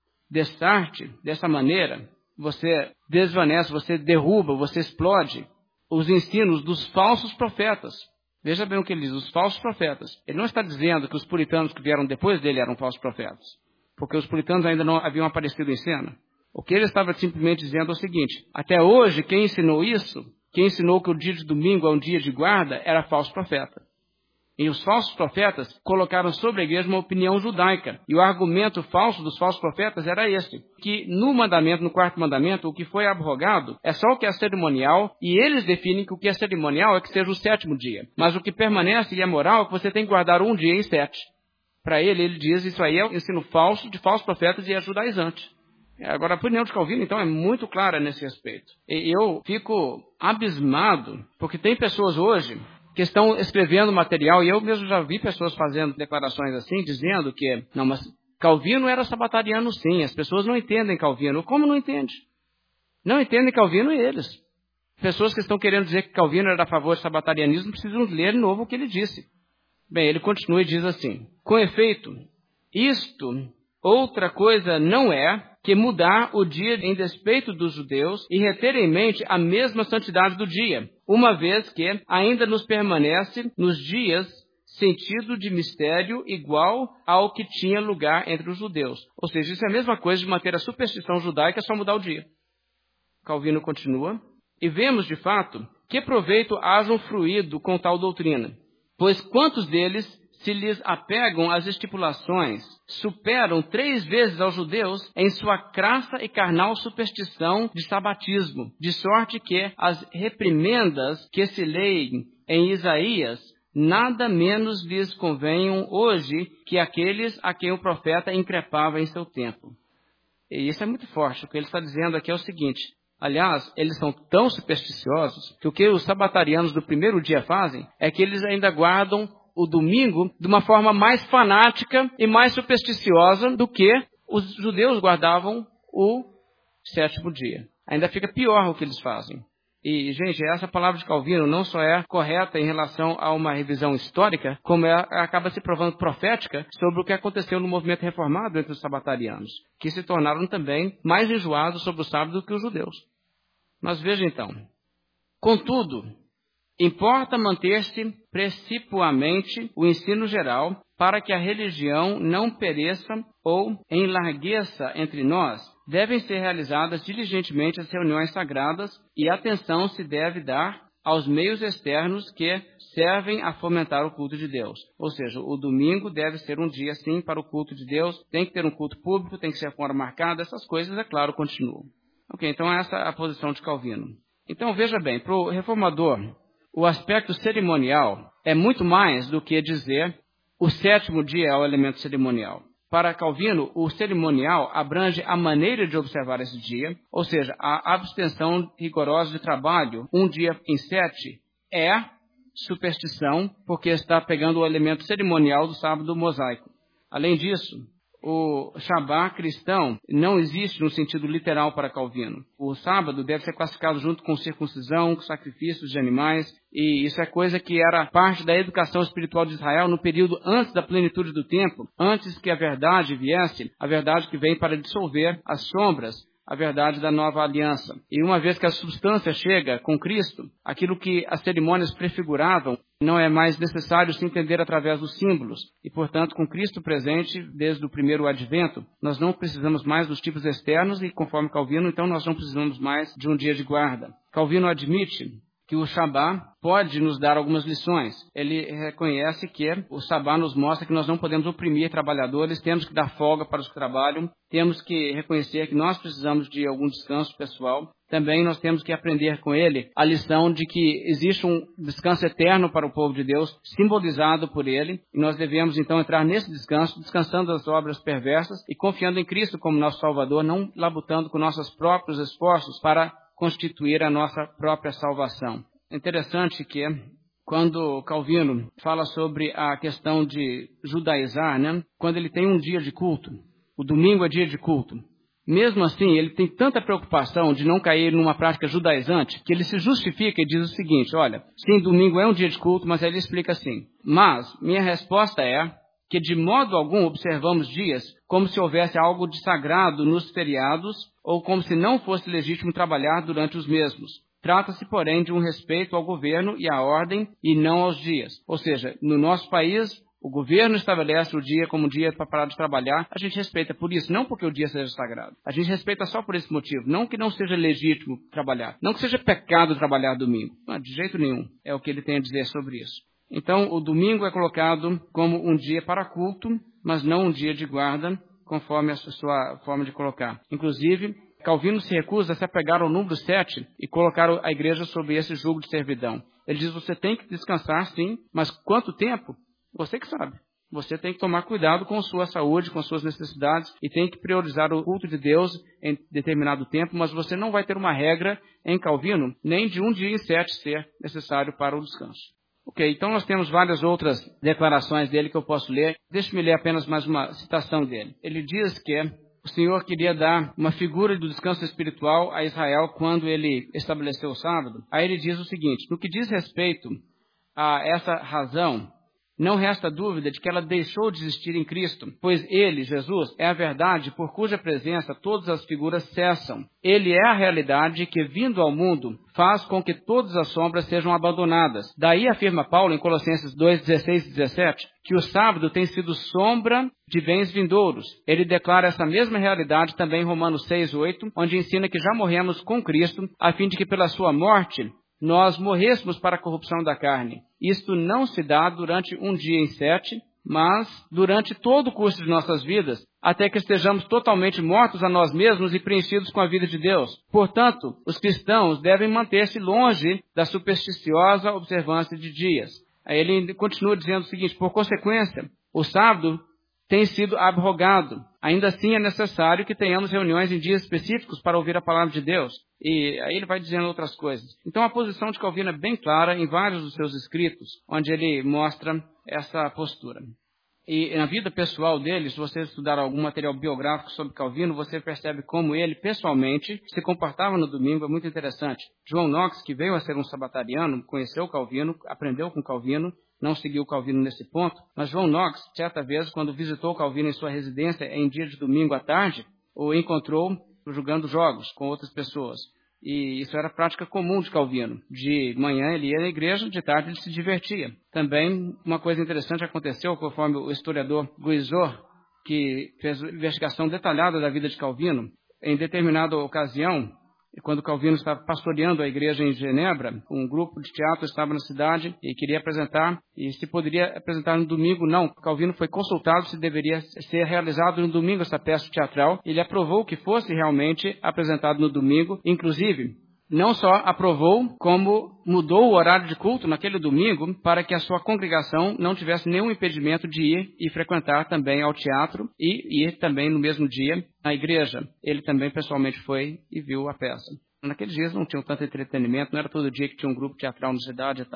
destarte, dessa maneira, você desvanece, você derruba, você explode os ensinos dos falsos profetas. Veja bem o que ele diz, os falsos profetas. Ele não está dizendo que os puritanos que vieram depois dele eram falsos profetas, porque os puritanos ainda não haviam aparecido em cena. O que ele estava simplesmente dizendo é o seguinte: até hoje, quem ensinou isso, quem ensinou que o dia de domingo é um dia de guarda, era falso profeta. E os falsos profetas colocaram sobre a igreja uma opinião judaica. E o argumento falso dos falsos profetas era este: que no mandamento, no quarto mandamento, o que foi abrogado é só o que é cerimonial, e eles definem que o que é cerimonial é que seja o sétimo dia. Mas o que permanece e é moral é que você tem que guardar um dia em sete. Para ele, ele diz, isso aí é um ensino falso de falsos profetas e é judaizante. Agora, a opinião de Calvino, então, é muito clara nesse respeito. E eu fico abismado, porque tem pessoas hoje que estão escrevendo material, e eu mesmo já vi pessoas fazendo declarações assim, dizendo que, não, mas Calvino era sabatariano sim, as pessoas não entendem Calvino. Como não entende? Não entendem Calvino e eles. Pessoas que estão querendo dizer que Calvino era a favor do sabatarianismo precisam ler de novo o que ele disse. Bem, ele continua e diz assim: com efeito, isto outra coisa não é que mudar o dia em despeito dos judeus e reter em mente a mesma santidade do dia, uma vez que ainda nos permanece nos dias sentido de mistério igual ao que tinha lugar entre os judeus. Ou seja, isso é a mesma coisa de manter a superstição judaica, só mudar o dia. Calvino continua: e vemos de fato que proveito hajam fruído com tal doutrina, pois quantos deles se lhes apegam às estipulações, superam três vezes aos judeus em sua crassa e carnal superstição de sabatismo, de sorte que as reprimendas que se leem em Isaías nada menos lhes convenham hoje que aqueles a quem o profeta increpava em seu tempo. E isso é muito forte. O que ele está dizendo aqui é o seguinte: aliás, eles são tão supersticiosos que o que os sabatarianos do primeiro dia fazem é que eles ainda guardam o domingo de uma forma mais fanática e mais supersticiosa do que os judeus guardavam o sétimo dia. Ainda fica pior o que eles fazem. E, gente, essa palavra de Calvino não só é correta em relação a uma revisão histórica, como é, acaba se provando profética sobre o que aconteceu no movimento reformado entre os sabatarianos, que se tornaram também mais enjoados sobre o sábado do que os judeus. Mas veja então, contudo, importa manter-se precipuamente o ensino geral para que a religião não pereça ou enlargueça entre nós. Devem ser realizadas diligentemente as reuniões sagradas e atenção se deve dar aos meios externos que servem a fomentar o culto de Deus. Ou seja, o domingo deve ser um dia, sim, para o culto de Deus, tem que ter um culto público, tem que ser com hora marcada, essas coisas, é claro, continuam. Ok, então essa é a posição de Calvino. Então veja bem, para o reformador, o aspecto cerimonial é muito mais do que dizer o sétimo dia é o elemento cerimonial. Para Calvino, o cerimonial abrange a maneira de observar esse dia, ou seja, a abstenção rigorosa de trabalho, um dia em sete, é superstição, porque está pegando o elemento cerimonial do sábado mosaico. Além disso, o Shabá cristão não existe no sentido literal para Calvino. O sábado deve ser classificado junto com circuncisão, com sacrifícios de animais, e isso é coisa que era parte da educação espiritual de Israel no período antes da plenitude do tempo, antes que a verdade viesse, a verdade que vem para dissolver as sombras, a verdade da nova aliança. E uma vez que a substância chega com Cristo, aquilo que as cerimônias prefiguravam não é mais necessário se entender através dos símbolos. E, portanto, com Cristo presente desde o primeiro advento, nós não precisamos mais dos tipos externos e, conforme Calvino, então nós não precisamos mais de um dia de guarda. Calvino admite que o Shabá pode nos dar algumas lições. Ele reconhece que o Shabá nos mostra que nós não podemos oprimir trabalhadores, temos que dar folga para os que trabalham, temos que reconhecer que nós precisamos de algum descanso pessoal. Também nós temos que aprender com ele a lição de que existe um descanso eterno para o povo de Deus, simbolizado por ele, e nós devemos então entrar nesse descanso, descansando das obras perversas e confiando em Cristo como nosso Salvador, não labutando com nossos próprios esforços para constituir a nossa própria salvação. É interessante que, quando Calvino fala sobre a questão de judaizar, né, quando ele tem um dia de culto, o domingo é dia de culto, mesmo assim, ele tem tanta preocupação de não cair numa prática judaizante, que ele se justifica e diz o seguinte, olha, sim, domingo é um dia de culto, mas aí ele explica assim, mas minha resposta é que de modo algum observamos dias como se houvesse algo de sagrado nos feriados ou como se não fosse legítimo trabalhar durante os mesmos. Trata-se, porém, de um respeito ao governo e à ordem e não aos dias. Ou seja, no nosso país, o governo estabelece o dia como dia para parar de trabalhar, a gente respeita por isso, não porque o dia seja sagrado. A gente respeita só por esse motivo, não que não seja legítimo trabalhar, não que seja pecado trabalhar domingo. Não, de jeito nenhum, é o que ele tem a dizer sobre isso. Então, o domingo é colocado como um dia para culto, mas não um dia de guarda, conforme a sua forma de colocar. Inclusive, Calvino se recusa a se apegar ao número sete e colocar a igreja sob esse jugo de servidão. Ele diz, você tem que descansar, sim, mas quanto tempo? Você que sabe. Você tem que tomar cuidado com sua saúde, com suas necessidades e tem que priorizar o culto de Deus em determinado tempo, mas você não vai ter uma regra em Calvino, nem de um dia em sete ser necessário para o descanso. Ok, então nós temos várias outras declarações dele que eu posso ler. Deixe-me ler apenas mais uma citação dele. Ele diz que o Senhor queria dar uma figura do descanso espiritual a Israel quando ele estabeleceu o sábado. Aí ele diz o seguinte, no que diz respeito a essa razão, não resta dúvida de que ela deixou de existir em Cristo, pois Ele, Jesus, é a verdade por cuja presença todas as figuras cessam. Ele é a realidade que, vindo ao mundo, faz com que todas as sombras sejam abandonadas. Daí afirma Paulo em Colossenses dois, dezesseis e dezessete, que o sábado tem sido sombra de bens vindouros. Ele declara essa mesma realidade também em Romanos seis, oito, onde ensina que já morremos com Cristo, a fim de que pela sua morte nós morrêssemos para a corrupção da carne. Isto não se dá durante um dia em sete, mas durante todo o curso de nossas vidas, até que estejamos totalmente mortos a nós mesmos e preenchidos com a vida de Deus. Portanto, os cristãos devem manter-se longe da supersticiosa observância de dias. Aí ele continua dizendo o seguinte, por consequência, o sábado tem sido abrogado. Ainda assim é necessário que tenhamos reuniões em dias específicos para ouvir a palavra de Deus. E aí ele vai dizendo outras coisas. Então a posição de Calvino é bem clara em vários dos seus escritos, onde ele mostra essa postura. E na vida pessoal dele, se você estudar algum material biográfico sobre Calvino, você percebe como ele, pessoalmente, se comportava no domingo, é muito interessante. João Knox, que veio a ser um sabatariano, conheceu Calvino, aprendeu com Calvino, não seguiu Calvino nesse ponto, mas João Knox, certa vez, quando visitou Calvino em sua residência em dia de domingo à tarde, o encontrou jogando jogos com outras pessoas. E isso era prática comum de Calvino. De manhã ele ia na igreja, de tarde ele se divertia. Também uma coisa interessante aconteceu, conforme o historiador Guizot, que fez uma investigação detalhada da vida de Calvino, em determinada ocasião, quando Calvino estava pastoreando a igreja em Genebra, um grupo de teatro estava na cidade e queria apresentar, e se poderia apresentar no domingo, não. Calvino foi consultado se deveria ser realizado no domingo essa peça teatral. Ele aprovou que fosse realmente apresentado no domingo, inclusive, não só aprovou, como mudou o horário de culto naquele domingo para que a sua congregação não tivesse nenhum impedimento de ir e frequentar também ao teatro e ir também no mesmo dia à igreja. Ele também pessoalmente foi e viu a peça. Naqueles dias não tinha tanto entretenimento, não era todo dia que tinha um grupo teatral na cidade e tal.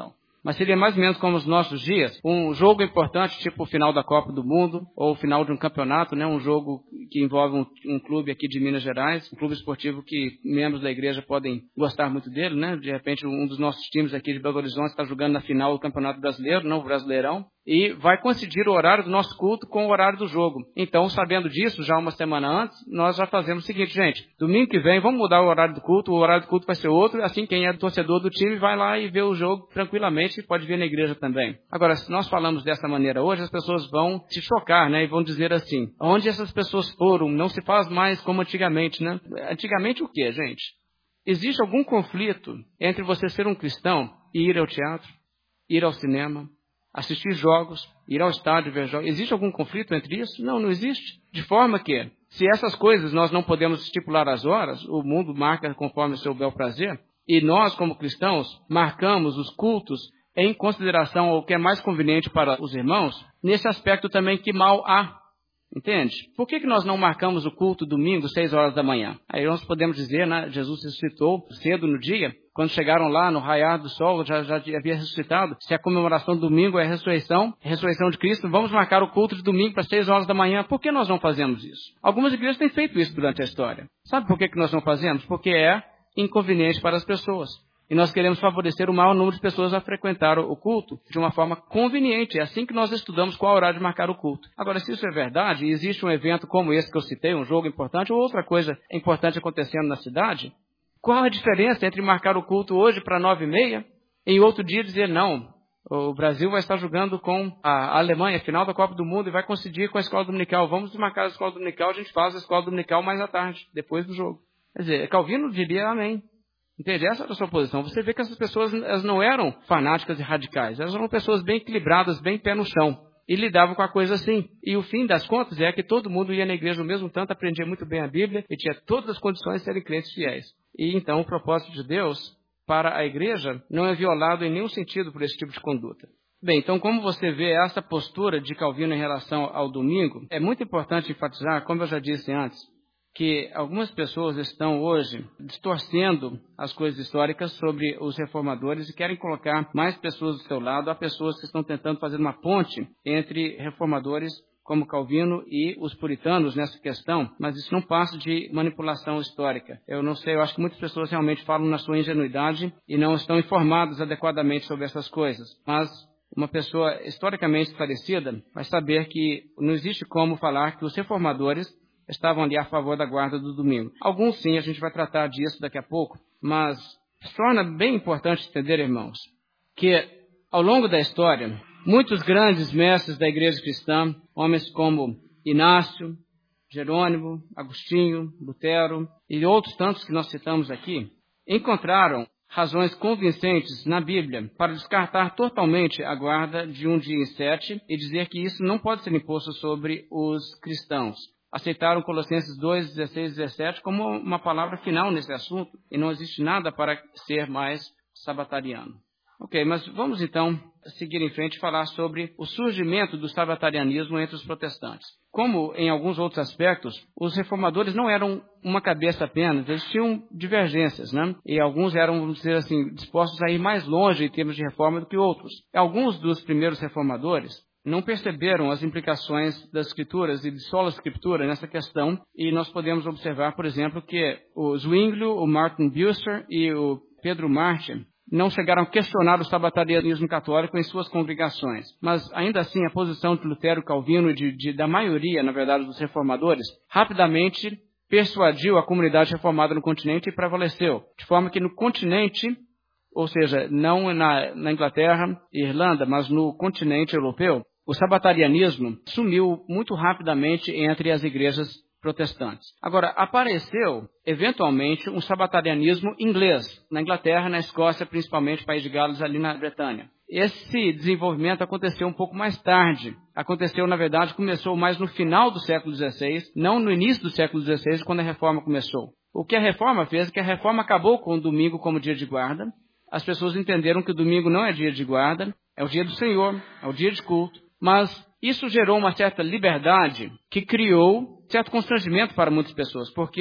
mas seria mais ou menos como os nossos dias, um jogo importante, tipo o final da Copa do Mundo, ou o final de um campeonato, né? Um jogo que envolve um, um clube aqui de Minas Gerais, um clube esportivo que membros da igreja podem gostar muito dele, né? De repente, um dos nossos times aqui de Belo Horizonte está jogando na final do Campeonato Brasileiro, não o Brasileirão, e vai coincidir o horário do nosso culto com o horário do jogo. Então, sabendo disso, já uma semana antes, nós já fazemos o seguinte, gente, domingo que vem vamos mudar o horário do culto, o horário do culto vai ser outro, assim quem é torcedor do time vai lá e vê o jogo tranquilamente e pode ver na igreja também. Agora, se nós falamos dessa maneira hoje, as pessoas vão se chocar, né, e vão dizer assim, onde essas pessoas foram, não se faz mais como antigamente, né? Antigamente o quê, gente? Existe algum conflito entre você ser um cristão e ir ao teatro, ir ao cinema, assistir jogos, ir ao estádio ver jogos? Existe algum conflito entre isso? Não, não existe. De forma que, se essas coisas nós não podemos estipular as horas, o mundo marca conforme o seu bel prazer, e nós, como cristãos, marcamos os cultos em consideração ao que é mais conveniente para os irmãos, nesse aspecto também que mal há. Entende? Por que que nós não marcamos o culto domingo, seis horas da manhã? Aí nós podemos dizer, né, Jesus ressuscitou cedo no dia, quando chegaram lá no raiar do sol, já, já havia ressuscitado. Se a comemoração do domingo é a ressurreição, a ressurreição de Cristo, vamos marcar o culto de domingo para seis horas da manhã. Por que nós não fazemos isso? Algumas igrejas têm feito isso durante a história. Sabe por que que nós não fazemos? Porque é inconveniente para as pessoas. E nós queremos favorecer o maior número de pessoas a frequentar o culto de uma forma conveniente. É assim que nós estudamos qual horário de marcar o culto. Agora, se isso é verdade, e existe um evento como esse que eu citei, um jogo importante, ou outra coisa importante acontecendo na cidade, qual a diferença entre marcar o culto hoje para nove e meia e em outro dia dizer, não, o Brasil vai estar jogando com a Alemanha, final da Copa do Mundo, e vai coincidir com a escola dominical. Vamos marcar a escola dominical, a gente faz a escola dominical mais à tarde, depois do jogo. Quer dizer, Calvino diria amém. Entende? Essa era a sua posição. Você vê que essas pessoas elas não eram fanáticas e radicais. Elas eram pessoas bem equilibradas, bem pé no chão. E lidavam com a coisa assim. E o fim das contas é que todo mundo ia na igreja ao mesmo tanto, aprendia muito bem a Bíblia e tinha todas as condições de serem crentes fiéis. E então o propósito de Deus para a igreja não é violado em nenhum sentido por esse tipo de conduta. Bem, então como você vê essa postura de Calvino em relação ao domingo, é muito importante enfatizar, como eu já disse antes, que algumas pessoas estão hoje distorcendo as coisas históricas sobre os reformadores e querem colocar mais pessoas do seu lado. Há pessoas que estão tentando fazer uma ponte entre reformadores como Calvino e os puritanos nessa questão, mas isso não passa de manipulação histórica. Eu não sei, eu acho que muitas pessoas realmente falam na sua ingenuidade e não estão informadas adequadamente sobre essas coisas. Mas uma pessoa historicamente esclarecida vai saber que não existe como falar que os reformadores estavam ali a favor da guarda do domingo. Alguns sim, a gente vai tratar disso daqui a pouco, mas se torna bem importante entender, irmãos, que ao longo da história, muitos grandes mestres da igreja cristã, homens como Inácio, Jerônimo, Agostinho, Lutero e outros tantos que nós citamos aqui, encontraram razões convincentes na Bíblia para descartar totalmente a guarda de um dia em sete e dizer que isso não pode ser imposto sobre os cristãos. Aceitaram Colossenses dois, dezesseis e dezessete como uma palavra final nesse assunto e não existe nada para ser mais sabatariano. Ok, mas vamos então seguir em frente e falar sobre o surgimento do sabatarianismo entre os protestantes. Como em alguns outros aspectos, os reformadores não eram uma cabeça apenas, eles tinham divergências, né? E alguns eram, vamos dizer assim, dispostos a ir mais longe em termos de reforma do que outros. Alguns dos primeiros reformadores não perceberam as implicações das escrituras e de sola escritura nessa questão, e nós podemos observar, por exemplo, que o Zwinglio, o Martin Bucer e o Pedro Martin não chegaram a questionar o sabatarianismo católico em suas congregações. Mas, ainda assim, a posição de Lutero, Calvino e de, de, da maioria, na verdade, dos reformadores, rapidamente persuadiu a comunidade reformada no continente e prevaleceu. De forma que no continente, ou seja, não na, na Inglaterra e Irlanda, mas no continente europeu, o sabatarianismo sumiu muito rapidamente entre as igrejas protestantes. Agora, apareceu, eventualmente, um sabatarianismo inglês, na Inglaterra, na Escócia, principalmente, País de Gales, ali na Bretanha. Esse desenvolvimento aconteceu um pouco mais tarde. Aconteceu, na verdade, começou mais no final do século dezesseis, não no início do século dezesseis, quando a Reforma começou. O que a Reforma fez é que a Reforma acabou com o domingo como dia de guarda. As pessoas entenderam que o domingo não é dia de guarda, é o dia do Senhor, é o dia de culto. Mas isso gerou uma certa liberdade que criou certo constrangimento para muitas pessoas, porque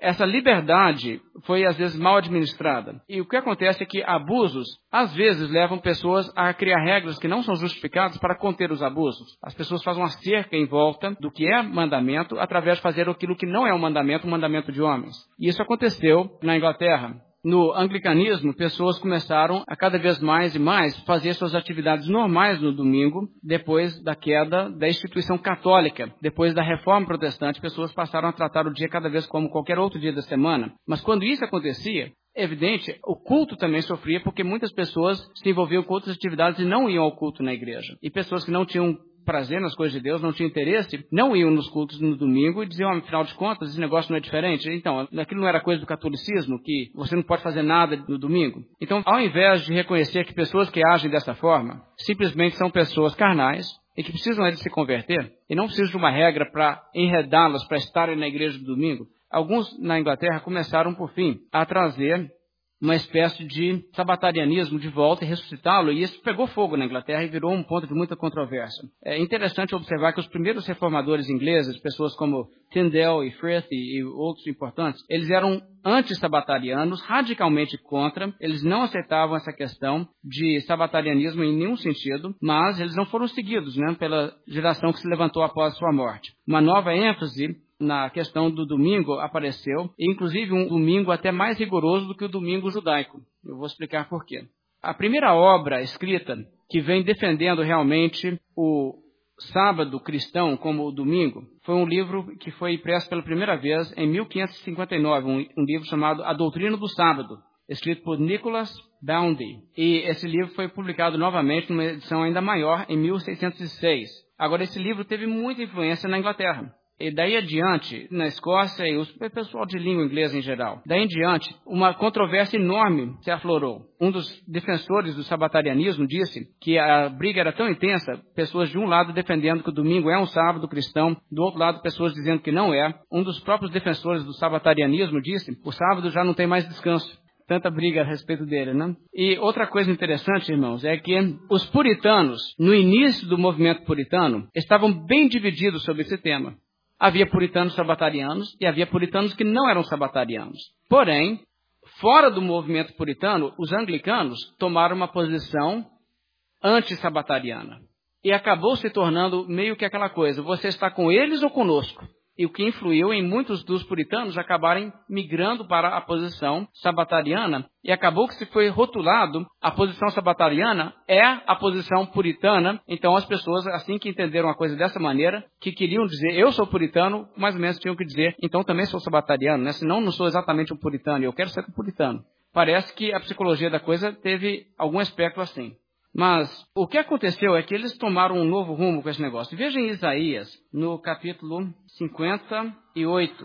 essa liberdade foi, às vezes, mal administrada. E o que acontece é que abusos, às vezes, levam pessoas a criar regras que não são justificadas para conter os abusos. As pessoas fazem uma cerca em volta do que é mandamento, através de fazer aquilo que não é um mandamento, um mandamento de homens. E isso aconteceu na Inglaterra. No anglicanismo, pessoas começaram a cada vez mais e mais fazer suas atividades normais no domingo, depois da queda da instituição católica. Depois da reforma protestante, pessoas passaram a tratar o dia cada vez como qualquer outro dia da semana. Mas quando isso acontecia, é evidente, o culto também sofria, porque muitas pessoas se envolviam com outras atividades e não iam ao culto na igreja. E pessoas que não tinham prazer nas coisas de Deus, não tinham interesse, não iam nos cultos no domingo e diziam, afinal de contas, esse negócio não é diferente. Então, aquilo não era coisa do catolicismo, que você não pode fazer nada no domingo. Então, ao invés de reconhecer que pessoas que agem dessa forma, simplesmente são pessoas carnais e que precisam de se converter, e não precisam de uma regra para enredá-las, para estarem na igreja do domingo, alguns na Inglaterra começaram, por fim, a trazer uma espécie de sabatarianismo de volta e ressuscitá-lo, e isso pegou fogo na Inglaterra e virou um ponto de muita controvérsia. É interessante observar que os primeiros reformadores ingleses, pessoas como Tyndale e Frith e, e outros importantes, eles eram anti-sabatarianos, radicalmente contra, eles não aceitavam essa questão de sabatarianismo em nenhum sentido, mas eles não foram seguidos, né, pela geração que se levantou após sua morte. Uma nova ênfase na questão do domingo apareceu, inclusive um domingo até mais rigoroso do que o domingo judaico. Eu vou explicar por quê. A primeira obra escrita que vem defendendo realmente o sábado cristão como o domingo foi um livro que foi impresso pela primeira vez em mil quinhentos e cinquenta e nove, um, um livro chamado A Doutrina do Sábado, escrito por Nicholas Boundy. E esse livro foi publicado novamente numa edição ainda maior em mil seiscentos e seis. Agora, esse livro teve muita influência na Inglaterra. E daí adiante, na Escócia e o pessoal de língua inglesa em geral, daí em diante, uma controvérsia enorme se aflorou. Um dos defensores do sabatarianismo disse que a briga era tão intensa, pessoas de um lado defendendo que o domingo é um sábado cristão, do outro lado pessoas dizendo que não é. Um dos próprios defensores do sabatarianismo disse que o sábado já não tem mais descanso. Tanta briga a respeito dele, né? E outra coisa interessante, irmãos, é que os puritanos, no início do movimento puritano, estavam bem divididos sobre esse tema. Havia puritanos sabatarianos e havia puritanos que não eram sabatarianos. Porém, fora do movimento puritano, os anglicanos tomaram uma posição anti-sabatariana. E acabou se tornando meio que aquela coisa, você está com eles ou conosco? E o que influiu em muitos dos puritanos acabarem migrando para a posição sabatariana. E acabou que se foi rotulado, a posição sabatariana é a posição puritana. Então as pessoas, assim que entenderam a coisa dessa maneira, que queriam dizer, eu sou puritano, mais ou menos tinham que dizer, então também sou sabatariano, né? Senão não sou exatamente um puritano, eu quero ser um puritano. Parece que a psicologia da coisa teve algum aspecto assim. Mas o que aconteceu é que eles tomaram um novo rumo com esse negócio. Veja em Isaías, no capítulo cinquenta e oito.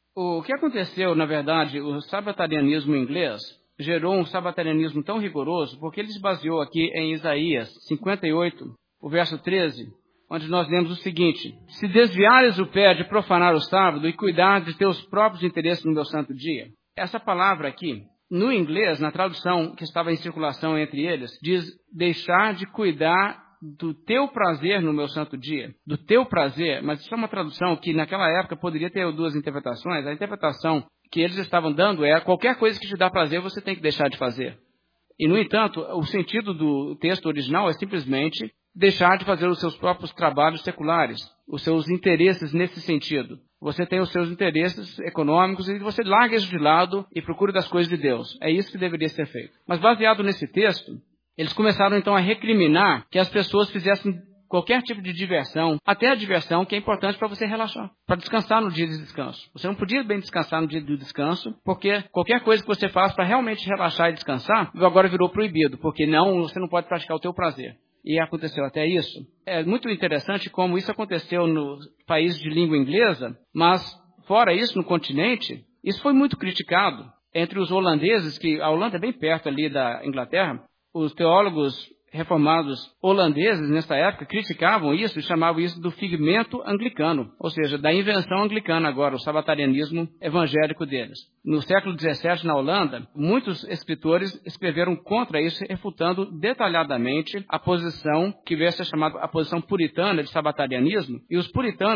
O que aconteceu, na verdade, o sabatarianismo inglês gerou um sabatarianismo tão rigoroso, porque ele se baseou aqui em Isaías cinquenta e oito, o verso treze, onde nós lemos o seguinte: se desviares o pé de profanar o sábado e cuidar de teus próprios interesses no meu santo dia. Essa palavra aqui, no inglês, na tradução que estava em circulação entre eles, diz deixar de cuidar do teu prazer no meu santo dia. Do teu prazer, mas isso é uma tradução que naquela época poderia ter duas interpretações. A interpretação que eles estavam dando é qualquer coisa que te dá prazer você tem que deixar de fazer. E, no entanto, o sentido do texto original é simplesmente deixar de fazer os seus próprios trabalhos seculares, os seus interesses nesse sentido. Você tem os seus interesses econômicos e você larga isso de lado e procura das coisas de Deus. É isso que deveria ser feito. Mas baseado nesse texto, eles começaram então a recriminar que as pessoas fizessem qualquer tipo de diversão, até a diversão que é importante para você relaxar, para descansar no dia de descanso. Você não podia bem descansar no dia do descanso, porque qualquer coisa que você faz para realmente relaxar e descansar, agora virou proibido, porque não, você não pode praticar o teu prazer. E aconteceu até isso. É muito interessante como isso aconteceu nos países de língua inglesa, mas fora isso, no continente, isso foi muito criticado. Entre os holandeses, que a Holanda é bem perto ali da Inglaterra, os teólogos reformados holandeses, nessa época, criticavam isso e chamavam isso do figmento anglicano, ou seja, da invenção anglicana agora, o sabatarianismo evangélico deles. No século dezessete, na Holanda, muitos escritores escreveram contra isso, refutando detalhadamente a posição que veio a ser chamada a posição puritana de sabatarianismo, e os puritanos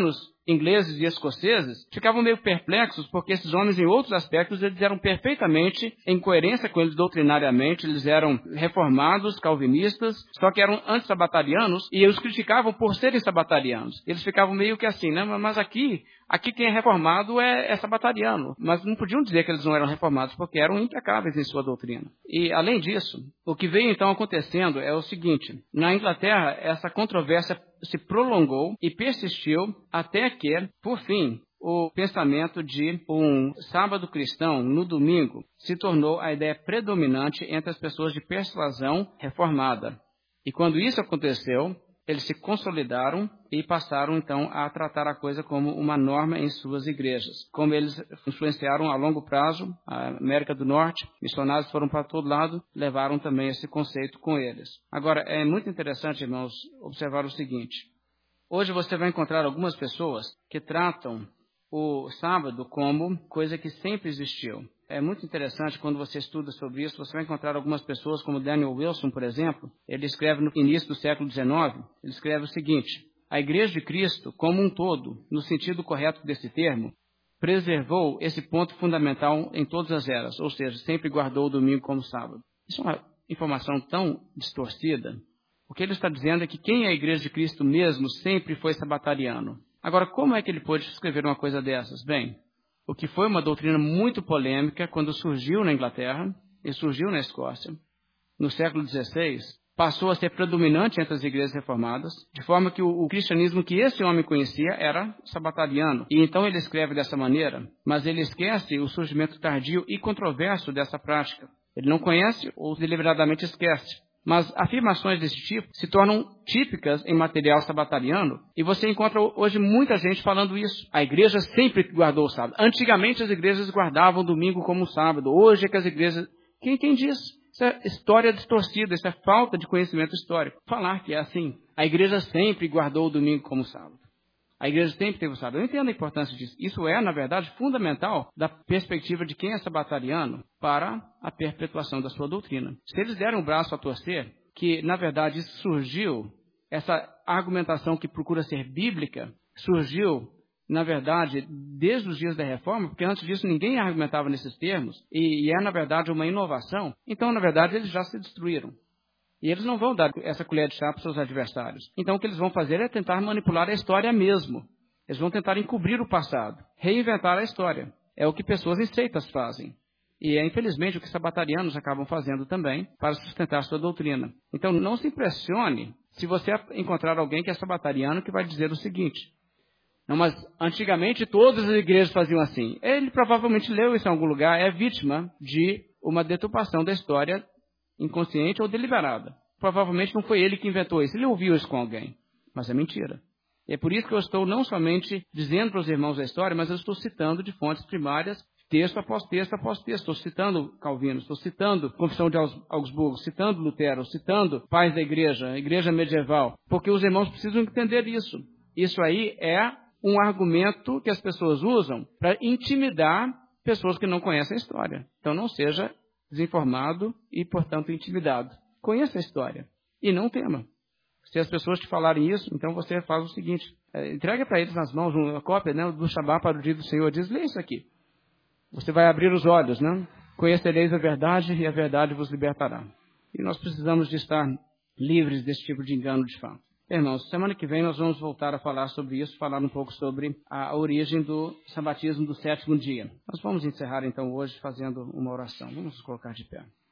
ingleses e escoceses ficavam meio perplexos, porque esses homens, em outros aspectos, eles eram perfeitamente em coerência com eles doutrinariamente, eles eram reformados, calvinistas, só que eram anti-sabatarianos, e eles criticavam por serem sabatarianos. Eles ficavam meio que assim, né? Mas aqui, aqui quem é reformado é, é sabatariano. Mas não podiam dizer que eles não eram reformados, porque eram impecáveis em sua doutrina. E, além disso, o que veio então acontecendo é o seguinte: na Inglaterra, essa controvérsia se prolongou e persistiu até que, por fim, o pensamento de um sábado cristão no domingo se tornou a ideia predominante entre as pessoas de persuasão reformada. E quando isso aconteceu, eles se consolidaram e passaram, então, a tratar a coisa como uma norma em suas igrejas. Como eles influenciaram a longo prazo a América do Norte, missionários foram para todo lado, levaram também esse conceito com eles. Agora, é muito interessante, irmãos, observar o seguinte. Hoje você vai encontrar algumas pessoas que tratam o sábado como coisa que sempre existiu. É muito interessante quando você estuda sobre isso, você vai encontrar algumas pessoas como Daniel Wilson, por exemplo. Ele escreve no início do século dezenove, ele escreve o seguinte: a Igreja de Cristo, como um todo, no sentido correto desse termo, preservou esse ponto fundamental em todas as eras, ou seja, sempre guardou o domingo como sábado. Isso é uma informação tão distorcida. O que ele está dizendo é que quem é a Igreja de Cristo mesmo sempre foi sabatariano. Agora, como é que ele pôde escrever uma coisa dessas? Bem, o que foi uma doutrina muito polêmica quando surgiu na Inglaterra e surgiu na Escócia, no século dezesseis, passou a ser predominante entre as igrejas reformadas, de forma que o, o cristianismo que esse homem conhecia era sabatariano. E então ele escreve dessa maneira, mas ele esquece o surgimento tardio e controverso dessa prática. Ele não conhece ou deliberadamente esquece. Mas afirmações desse tipo se tornam típicas em material sabatariano e você encontra hoje muita gente falando isso. A igreja sempre guardou o sábado. Antigamente as igrejas guardavam o domingo como sábado. Hoje é que as igrejas... Quem, quem diz? Isso é história distorcida, isso é falta de conhecimento histórico. Falar que é assim. A igreja sempre guardou o domingo como sábado. A igreja sempre teve o sábado. Eu entendo a importância disso. Isso é, na verdade, fundamental da perspectiva de quem é sabatariano para a perpetuação da sua doutrina. Se eles deram o braço a torcer, que, na verdade, isso surgiu, essa argumentação que procura ser bíblica, surgiu, na verdade, desde os dias da Reforma, porque antes disso ninguém argumentava nesses termos, e, e é, na verdade, uma inovação. Então, na verdade, eles já se destruíram. E eles não vão dar essa colher de chá para os seus adversários. Então, o que eles vão fazer é tentar manipular a história mesmo. Eles vão tentar encobrir o passado, reinventar a história. É o que pessoas em seitas fazem. E é, infelizmente, o que sabatarianos acabam fazendo também para sustentar sua doutrina. Então, não se impressione se você encontrar alguém que é sabatariano que vai dizer o seguinte: não, mas antigamente todas as igrejas faziam assim. Ele provavelmente leu isso em algum lugar, é vítima de uma deturpação da história inconsciente ou deliberada. Provavelmente não foi ele que inventou isso, ele ouviu isso com alguém, mas é mentira. E é por isso que eu estou não somente dizendo para os irmãos a história, mas eu estou citando de fontes primárias, texto após texto após texto. Estou citando Calvino, estou citando Confissão de Augsburgo, citando Lutero, citando pais da igreja, igreja medieval, porque os irmãos precisam entender isso. Isso aí é um argumento que as pessoas usam para intimidar pessoas que não conhecem a história. Então não seja desinformado e, portanto, intimidado. Conheça a história e não tema. Se as pessoas te falarem isso, então você faz o seguinte: é, entrega para eles nas mãos uma cópia, né, do Shabá para o dia do Senhor. Diz: lê isso aqui. Você vai abrir os olhos, né? Conhecereis a verdade e a verdade vos libertará. E nós precisamos de estar livres desse tipo de engano de fato. Irmãos, semana que vem nós vamos voltar a falar sobre isso, falar um pouco sobre a origem do sabatismo do sétimo dia. Nós vamos encerrar então hoje fazendo uma oração. Vamos nos colocar de pé.